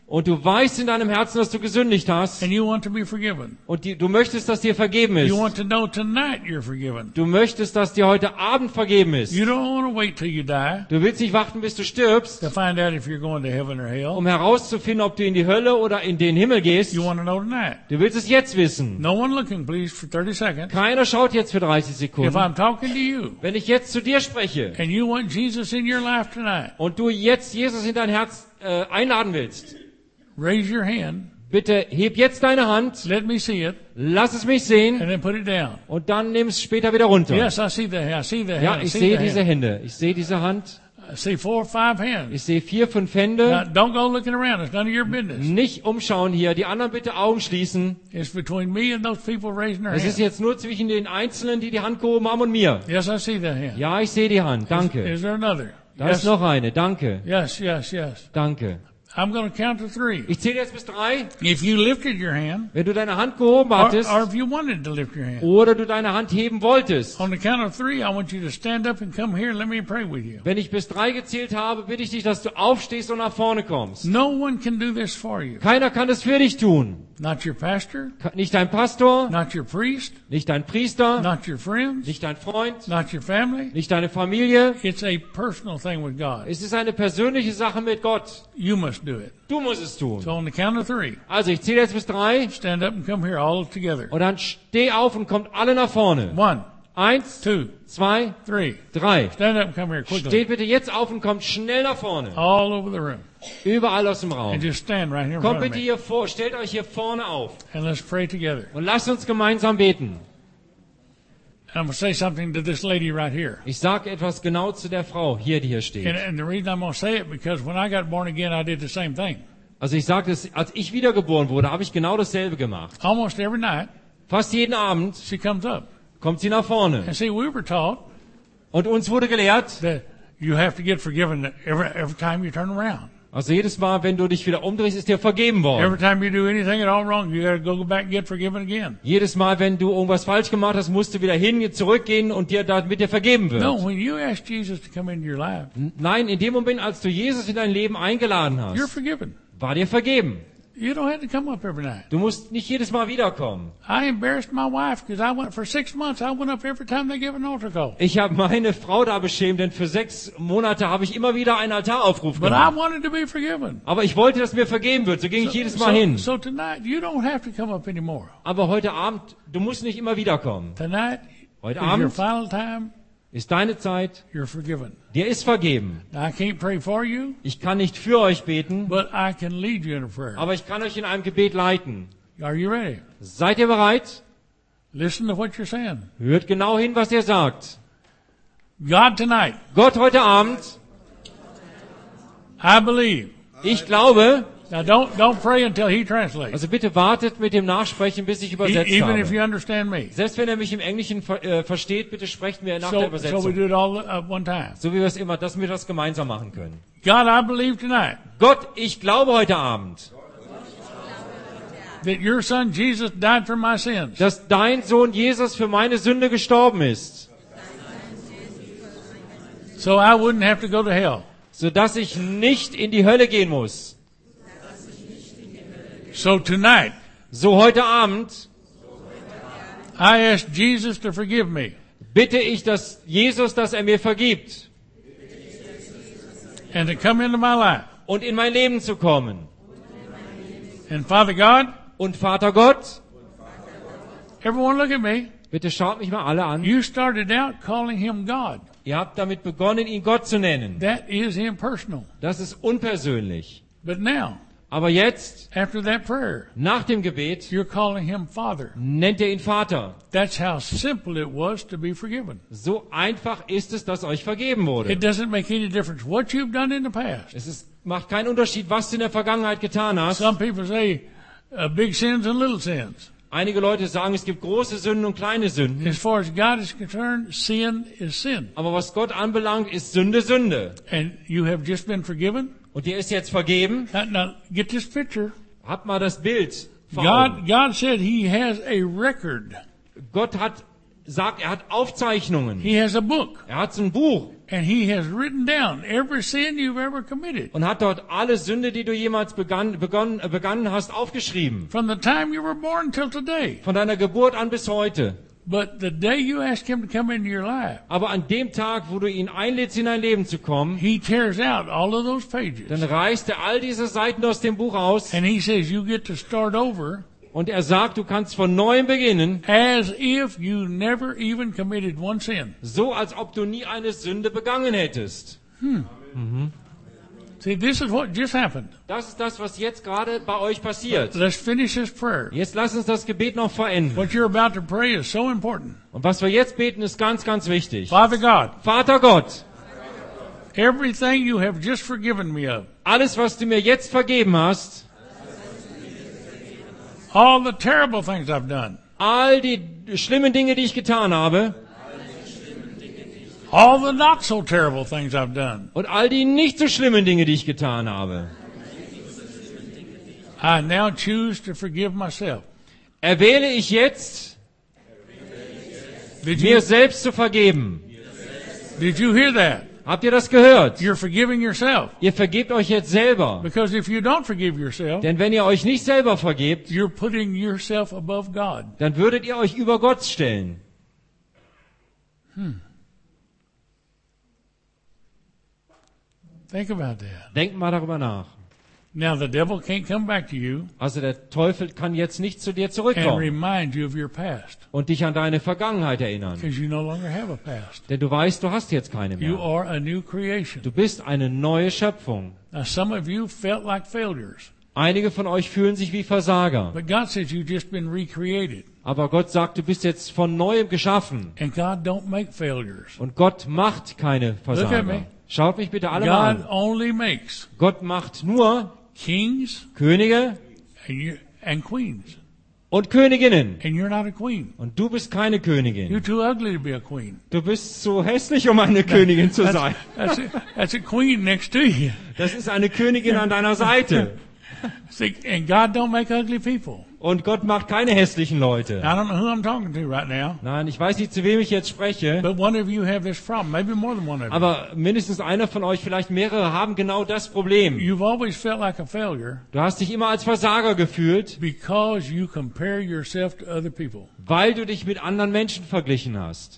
Und du weißt in deinem Herzen, dass du gesündigt hast. and you want to be forgiven. Und die, du möchtest, dass dir vergeben ist. You want to know tonight you're forgiven. Du möchtest, dass dir heute Abend vergeben ist. You don't want to wait till you die Du willst nicht warten, bis du stirbst, to find out if you're going to heaven or hell. um herauszufinden, ob du in die Hölle oder in den Himmel gehst. You want to know tonight. Du willst es jetzt wissen. No one looking, please, for thirty seconds. Keiner schaut jetzt für dreißig If Sekunden. I'm talking to you Wenn ich jetzt zu dir spreche and you want Jesus in your life tonight, und du jetzt Jesus in dein Herz äh, einladen willst, raise your hand, bitte heb jetzt deine Hand, let me see it, lass es mich sehen and then put it down. und dann nimm es später wieder runter. Yes, I see the hand. I see the Ja, hand. I ich see sehe the diese hand. Hände. Ich sehe diese Hand. I see four or five hands. Ich sehe vier, fünf Now, Hände. don't go looking around. It's none of your business. Nicht umschauen hier. Die anderen bitte Augen schließen. It's between me and those people raising their Es ist hands. jetzt nur zwischen den Einzelnen, die die Hand gehoben haben und mir. Yes, I see the hand. Ja, ich sehe die Hand. Danke. Is there another? Da Yes. ist noch eine. Danke. Yes, yes, yes. Danke. I'm going to count to three. Ich zähle jetzt bis drei. If you lifted your hand, Wenn du deine Hand gehoben or, hattest or if you wanted to lift your hand, oder du deine Hand heben wolltest. on the count of three, I want you to stand up and come here and let me pray with you. Wenn ich bis drei gezählt habe, bitte ich dich, dass du aufstehst und nach vorne kommst. No one can do this for you. Keiner kann es für dich tun. Not your pastor, Nicht dein Pastor, not your priest, nicht dein Priester, not your friends, nicht dein Freund, not your family. nicht deine Familie. It's a personal thing with God. Es ist eine persönliche Sache mit Gott. You must do it. Du musst es tun. So on the count of three, Also ich zähle jetzt bis drei stand up and come here all together. und dann steh auf und kommt alle nach vorne. One, Eins, two, zwei, three. drei. Stand up and come here quickly. Steht bitte jetzt auf und kommt schnell nach vorne. All over the room. Überall aus dem And Raum. just stand right here in Kommt front of bitte me. hier vor, stellt euch hier vorne auf And let's pray together. und lasst uns gemeinsam beten. And I'm going to say something to this lady right here. Ich sage etwas genau zu der Frau hier, die hier steht. And, and the reason I'm going to say it, because when I got born again, I did the same thing. Also ich sage das, als ich wiedergeboren wurde, habe ich genau dasselbe gemacht. Almost every night, Fast jeden Abend she comes up. kommt sie nach vorne. And see, we were taught Und uns wurde gelehrt, that you have to get forgiven every, every time you turn around. also jedes Mal, wenn du dich wieder umdrehst, ist dir vergeben Every worden. time you do anything at all wrong, you got to go back and get forgiven again. Jedes Mal, wenn du irgendwas falsch gemacht hast, musst du wieder hin, zurückgehen und dir damit dir vergeben wird. No, when you ask Jesus to come into your life, Nein, in dem Moment, als du Jesus in dein Leben eingeladen you're hast, forgiven. war dir vergeben. You don't have to come up every night. Du musst nicht jedes Mal wiederkommen. I embarrassed my wife because I went for six months. I went up every time they give an altar call. Ich habe meine Frau da beschämt, denn für sechs Monate habe ich immer wieder einen Altaraufruf But I gemacht. wanted to be forgiven. Aber ich wollte, dass mir vergeben wird, so ging ich jedes Mal So, hin. so tonight, you don't have to come up anymore. Aber heute Abend, du musst nicht immer wiederkommen. Tonight Heute is your Abend final time. ist deine Zeit, You're forgiven. dir ist vergeben. Now, I can't pray for you, Ich kann nicht für euch beten, but I can lead you in a prayer. aber ich kann euch in einem Gebet leiten. Are you ready? Seid ihr bereit? Listen to what you're saying. Hört genau hin, was ihr sagt. God, tonight, Gott, heute Abend, I believe. ich glaube, Now, don't don't pray until He translates. also bitte wartet mit dem Nachsprechen, bis ich E- übersetzt even if you habe. understand me. Selbst wenn er mich im Englischen ver äh, versteht, bitte sprecht mir nach der So, so we Übersetzung. do it all at one time. So wie wir es immer, dass wir das gemeinsam machen können. God, I believe tonight Gott, ich glaube heute Abend, that your Son Jesus died for my sins. dass dein Sohn Jesus für meine Sünde gestorben ist, So I wouldn't have to go to hell. sodass ich nicht in die Hölle gehen muss. So tonight, So heute Abend I ask Jesus to forgive me. bitte ich, dass Jesus, dass er mir vergibt And to come into my life. und in mein Leben zu kommen. And Father God, Und Vater Gott, everyone look at me. bitte schaut mich mal alle an. You started out calling Him God. Ihr habt damit begonnen, ihn Gott zu nennen. That is impersonal. Das ist unpersönlich. But now, Aber jetzt, after that prayer, nach dem Gebet, you're calling Him Father. nennt ihr ihn Vater. That's how simple it was to be forgiven. So einfach ist es, dass euch vergeben wurde. It doesn't make any difference what you've done in the past. Es ist, macht keinen Unterschied, was du in der Vergangenheit getan hast. Some people say uh, big sins and little sins. Einige Leute sagen, es gibt große Sünden und kleine Sünden. As far as God is concerned, sin is sin. Aber was Gott anbelangt, ist Sünde Sünde. And you have just been forgiven. Und dir ist jetzt vergeben. Now, now get this picture. Habt mal das Bild vor Augen. God, God said He has a record. Gott hat, sagt, er hat Aufzeichnungen. He has a book. Er hat so ein Buch. And he has written down every sin you've ever committed. und hat dort alle Sünde, die du jemals begann, begonnen, äh, begangen hast, aufgeschrieben. From the time you were born till today. Von deiner Geburt an bis heute. But the day you ask him to come into your life, Aber an dem Tag, wo du ihn einlädst, in dein Leben zu kommen, he tears out all of those pages. dann reißt er all diese Seiten aus dem Buch aus And he says you get to start over und er sagt, du kannst von neuem beginnen, as if you never even committed one sin. so als ob du nie eine Sünde begangen hättest. See, this is what just happened. Das ist das, was jetzt gerade bei euch passiert. Let's finish this prayer. Jetzt lass uns das Gebet noch verenden. What you're about to pray is so important. Und was wir jetzt beten, ist ganz, ganz wichtig. Father God, Vater Gott, everything you have just forgiven me of, alles, was du mir jetzt vergeben hast, all the terrible things I've done, all die schlimmen Dinge, die ich getan habe, all the not so terrible things I've done, und all die nicht so schlimmen Dinge, die ich getan habe, I now choose to forgive myself. erwähle ich jetzt, Did mir you, selbst zu vergeben. did you hear that? Habt ihr das gehört? You're forgiving yourself. Ihr vergebt euch jetzt selber. Because if you don't forgive yourself, Denn wenn ihr euch nicht selber vergebt, you're putting yourself above God. dann würdet ihr euch über Gott stellen. Think about that. Denkt mal darüber nach. Now the devil can't come back to you Also der Teufel kann jetzt nicht zu dir and zurückkommen remind you of your past. und dich an deine Vergangenheit erinnern. Because you no longer have a past. Denn du weißt, du hast jetzt keine You mehr. are a new creation. Du bist eine neue Schöpfung. Now some of you felt like failures. Einige von euch fühlen sich wie Versager. But God says you've just been recreated. Aber Gott sagt, du bist jetzt von Neuem geschaffen. And God don't make failures. Und Gott macht keine Look at Versager. me. Schaut mich bitte alle mal God an. only makes Gott macht nur kings Könige and, you, and queens. und Königinnen. And you're not a queen. Und du bist keine You're Königin. too ugly to be a queen. Du bist zu hässlich, um eine Königin zu sein. That's, that's, a, that's a queen next to you. Das ist eine Königin an deiner Seite. See, and God don't make ugly people. Und Gott macht keine hässlichen Leute. I don't know who I'm talking to right now, Nein, ich weiß nicht, zu wem ich jetzt spreche. but one of you have this problem. Maybe more than one of you. Aber mindestens einer von euch, vielleicht mehrere, haben genau das Problem. You've always felt like a failure Du hast dich immer als Versager gefühlt, because you compare yourself to other people. weil du dich mit anderen Menschen verglichen hast.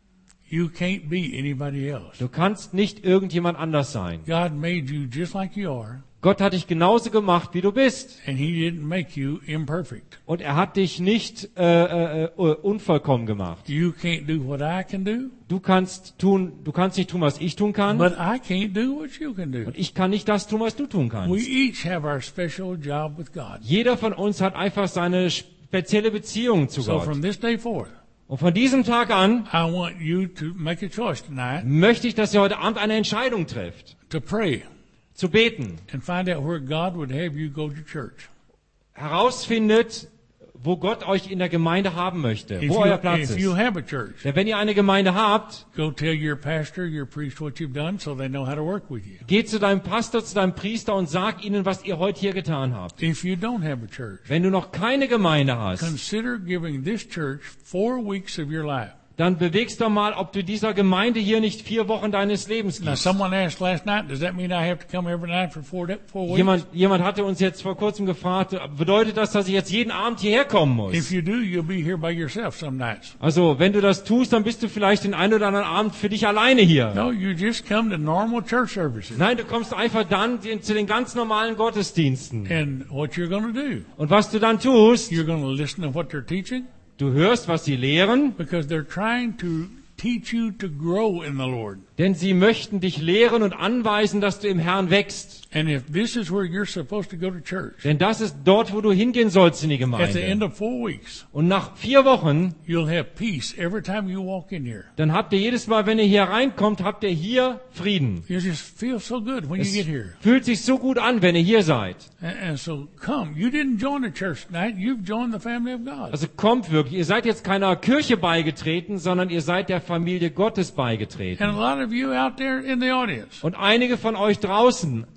You can't be anybody else. Du kannst nicht irgendjemand anders sein. God made you just like you are, Gott hat dich genauso gemacht, wie du bist. and He didn't make you imperfect. Und er hat dich nicht äh, äh, unvollkommen gemacht. You can't do what I can do, Du kannst tun, du kannst nicht tun, was ich tun kann. but I can't do what you can do. Und ich kann nicht das tun, was du tun We kannst. each have our special job with God. Jeder von uns hat einfach seine spezielle Beziehung zu So Gott. from this day forth, Und von diesem Tag an I want you to make a choice tonight möchte ich, dass ihr heute Abend eine Entscheidung trefft. to pray Zu beten. and find out where God would have you go to church. Herausfindet, wo Gott euch in der Gemeinde haben möchte. If Wo you, euer Platz if you ist. have a church, Denn wenn ihr eine Gemeinde habt, go tell your pastor, your priest what you've done so they know how to work with you. geht zu deinem Pastor, zu deinem Priester und sag ihnen, was ihr heute hier getan habt. If you don't have a church, Wenn du noch keine Gemeinde hast, consider giving this church four weeks of your life. dann bewegst du mal, ob du dieser Gemeinde hier nicht vier Wochen deines Lebens Now, gibst. someone asked last night, does that mean I have to come every night for four, da- four weeks? Jemand, jemand hatte uns jetzt vor kurzem gefragt, bedeutet das, dass ich jetzt jeden Abend hierher kommen If muss? you do, you'll be here by yourself some nights. Also, wenn du das tust, dann bist du vielleicht den einen oder anderen Abend für dich alleine hier. No, you just come to normal church services. Nein, du kommst einfach dann zu den ganz normalen Gottesdiensten. And what you're going to do, Und was du dann tust, you're going to listen to what they're teaching du hörst, was sie lehren, because they're trying to teach you to grow in the Lord. denn sie möchten dich lehren und anweisen, dass du im Herrn wächst. And if this is where you're supposed to go to church, Denn das ist dort, wo du hingehen sollst in die at the end Gemeinde. of four weeks, Und nach vier Wochen, you'll have peace every time you walk in here. dann habt ihr jedes Mal, wenn ihr hier reinkommt, habt ihr hier Frieden. You just feel so good when you Es get here. fühlt sich so gut an, wenn ihr hier seid. And, and so come. You didn't join the church tonight. You've joined the family of God. Also kommt wirklich. Ihr seid jetzt keiner Kirche beigetreten, sondern ihr seid der Familie Gottes beigetreten. And a lot of you out there in the audience, Und einige von euch draußen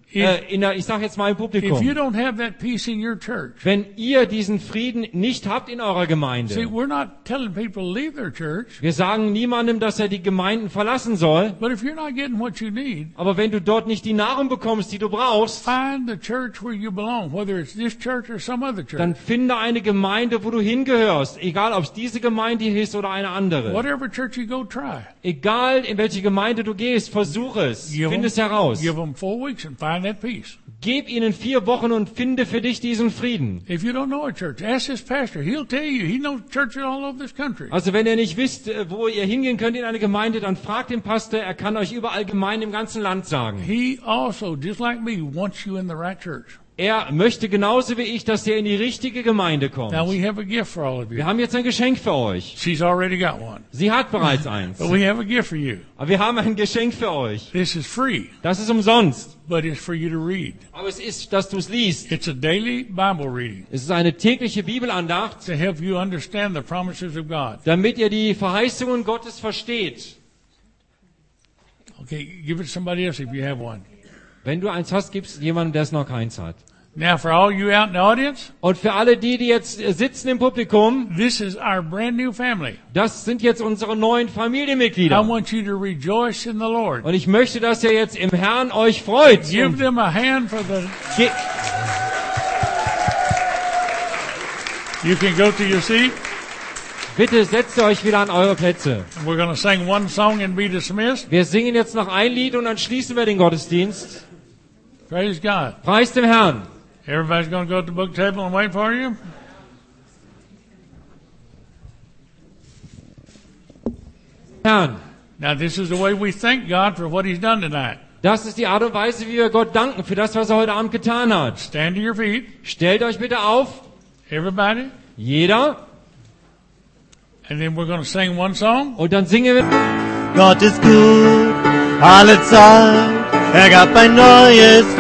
äh, in der, ich sage jetzt mal im If you Publikum, don't have that peace in your church, wenn ihr diesen Frieden nicht habt in eurer see, Gemeinde, we're not telling people to leave their church, wir sagen niemandem, dass er die Gemeinden verlassen soll, but if you're not getting what you need, aber wenn du dort nicht die Nahrung bekommst, die du brauchst, find the church where you belong, whether it's this church or some other church. dann finde eine Gemeinde, wo du hingehörst, egal ob es diese Gemeinde hier ist oder eine andere. Whatever church you go, try. Egal in welche Gemeinde du gehst, versuch es, Give finde them, es heraus. give them four weeks and find that peace. Gib ihnen vier Wochen und finde für dich diesen Frieden. If you don't know a church, ask this pastor. He'll tell you. He knows churches all over this country. Also wenn ihr nicht wisst, äh, wo ihr hingehen könnt in eine Gemeinde, dann fragt den Pastor, er kann euch überall Gemeinden im ganzen Land sagen. He also, just like me, wants you in the right church. Er möchte genauso wie ich, dass ihr in die richtige Gemeinde kommt. Now we have a gift for all of you. Wir haben jetzt ein Geschenk für euch. She's already got one. Sie hat bereits eins. But we have a gift for you. Aber wir haben ein Geschenk für euch. This is free, Das ist umsonst. but it's for you to read. Aber es ist, dass du es liest. It's a daily Bible reading Es ist eine tägliche Bibelandacht, to help you understand the promises of God. damit ihr die Verheißungen Gottes versteht. Okay, give it to somebody else if you have one. Wenn du eins hast, gibst jemandem, der es noch keins hat. Now, for all you out in the audience, Und für alle die, die jetzt äh, sitzen im Publikum, this is our brand new family. das sind jetzt unsere neuen I Familienmitglieder. want you to rejoice in the Lord. Und ich möchte, dass ihr jetzt im Herrn euch freut. Give Und them a hand for the. ge- You can go to your seat. Bitte setzt euch wieder an eure Plätze. And we're going to sing one song and be dismissed. Wir singen jetzt noch ein Lied und dann schließen wir den Gottesdienst. Praise God. Preis dem Herrn. Everybody's going to go to the book table and wait for you. Herrn. Now, this is the way we thank God for what He's done tonight. Das ist die Art und Weise, wie wir Gott danken für das, was er heute Abend getan hat. Stand to your feet, Stellt euch bitte auf. everybody, Jeder. and then we're going to sing one song. Und dann singen wir. Gott ist gut, alle Zeit, er gab ein neues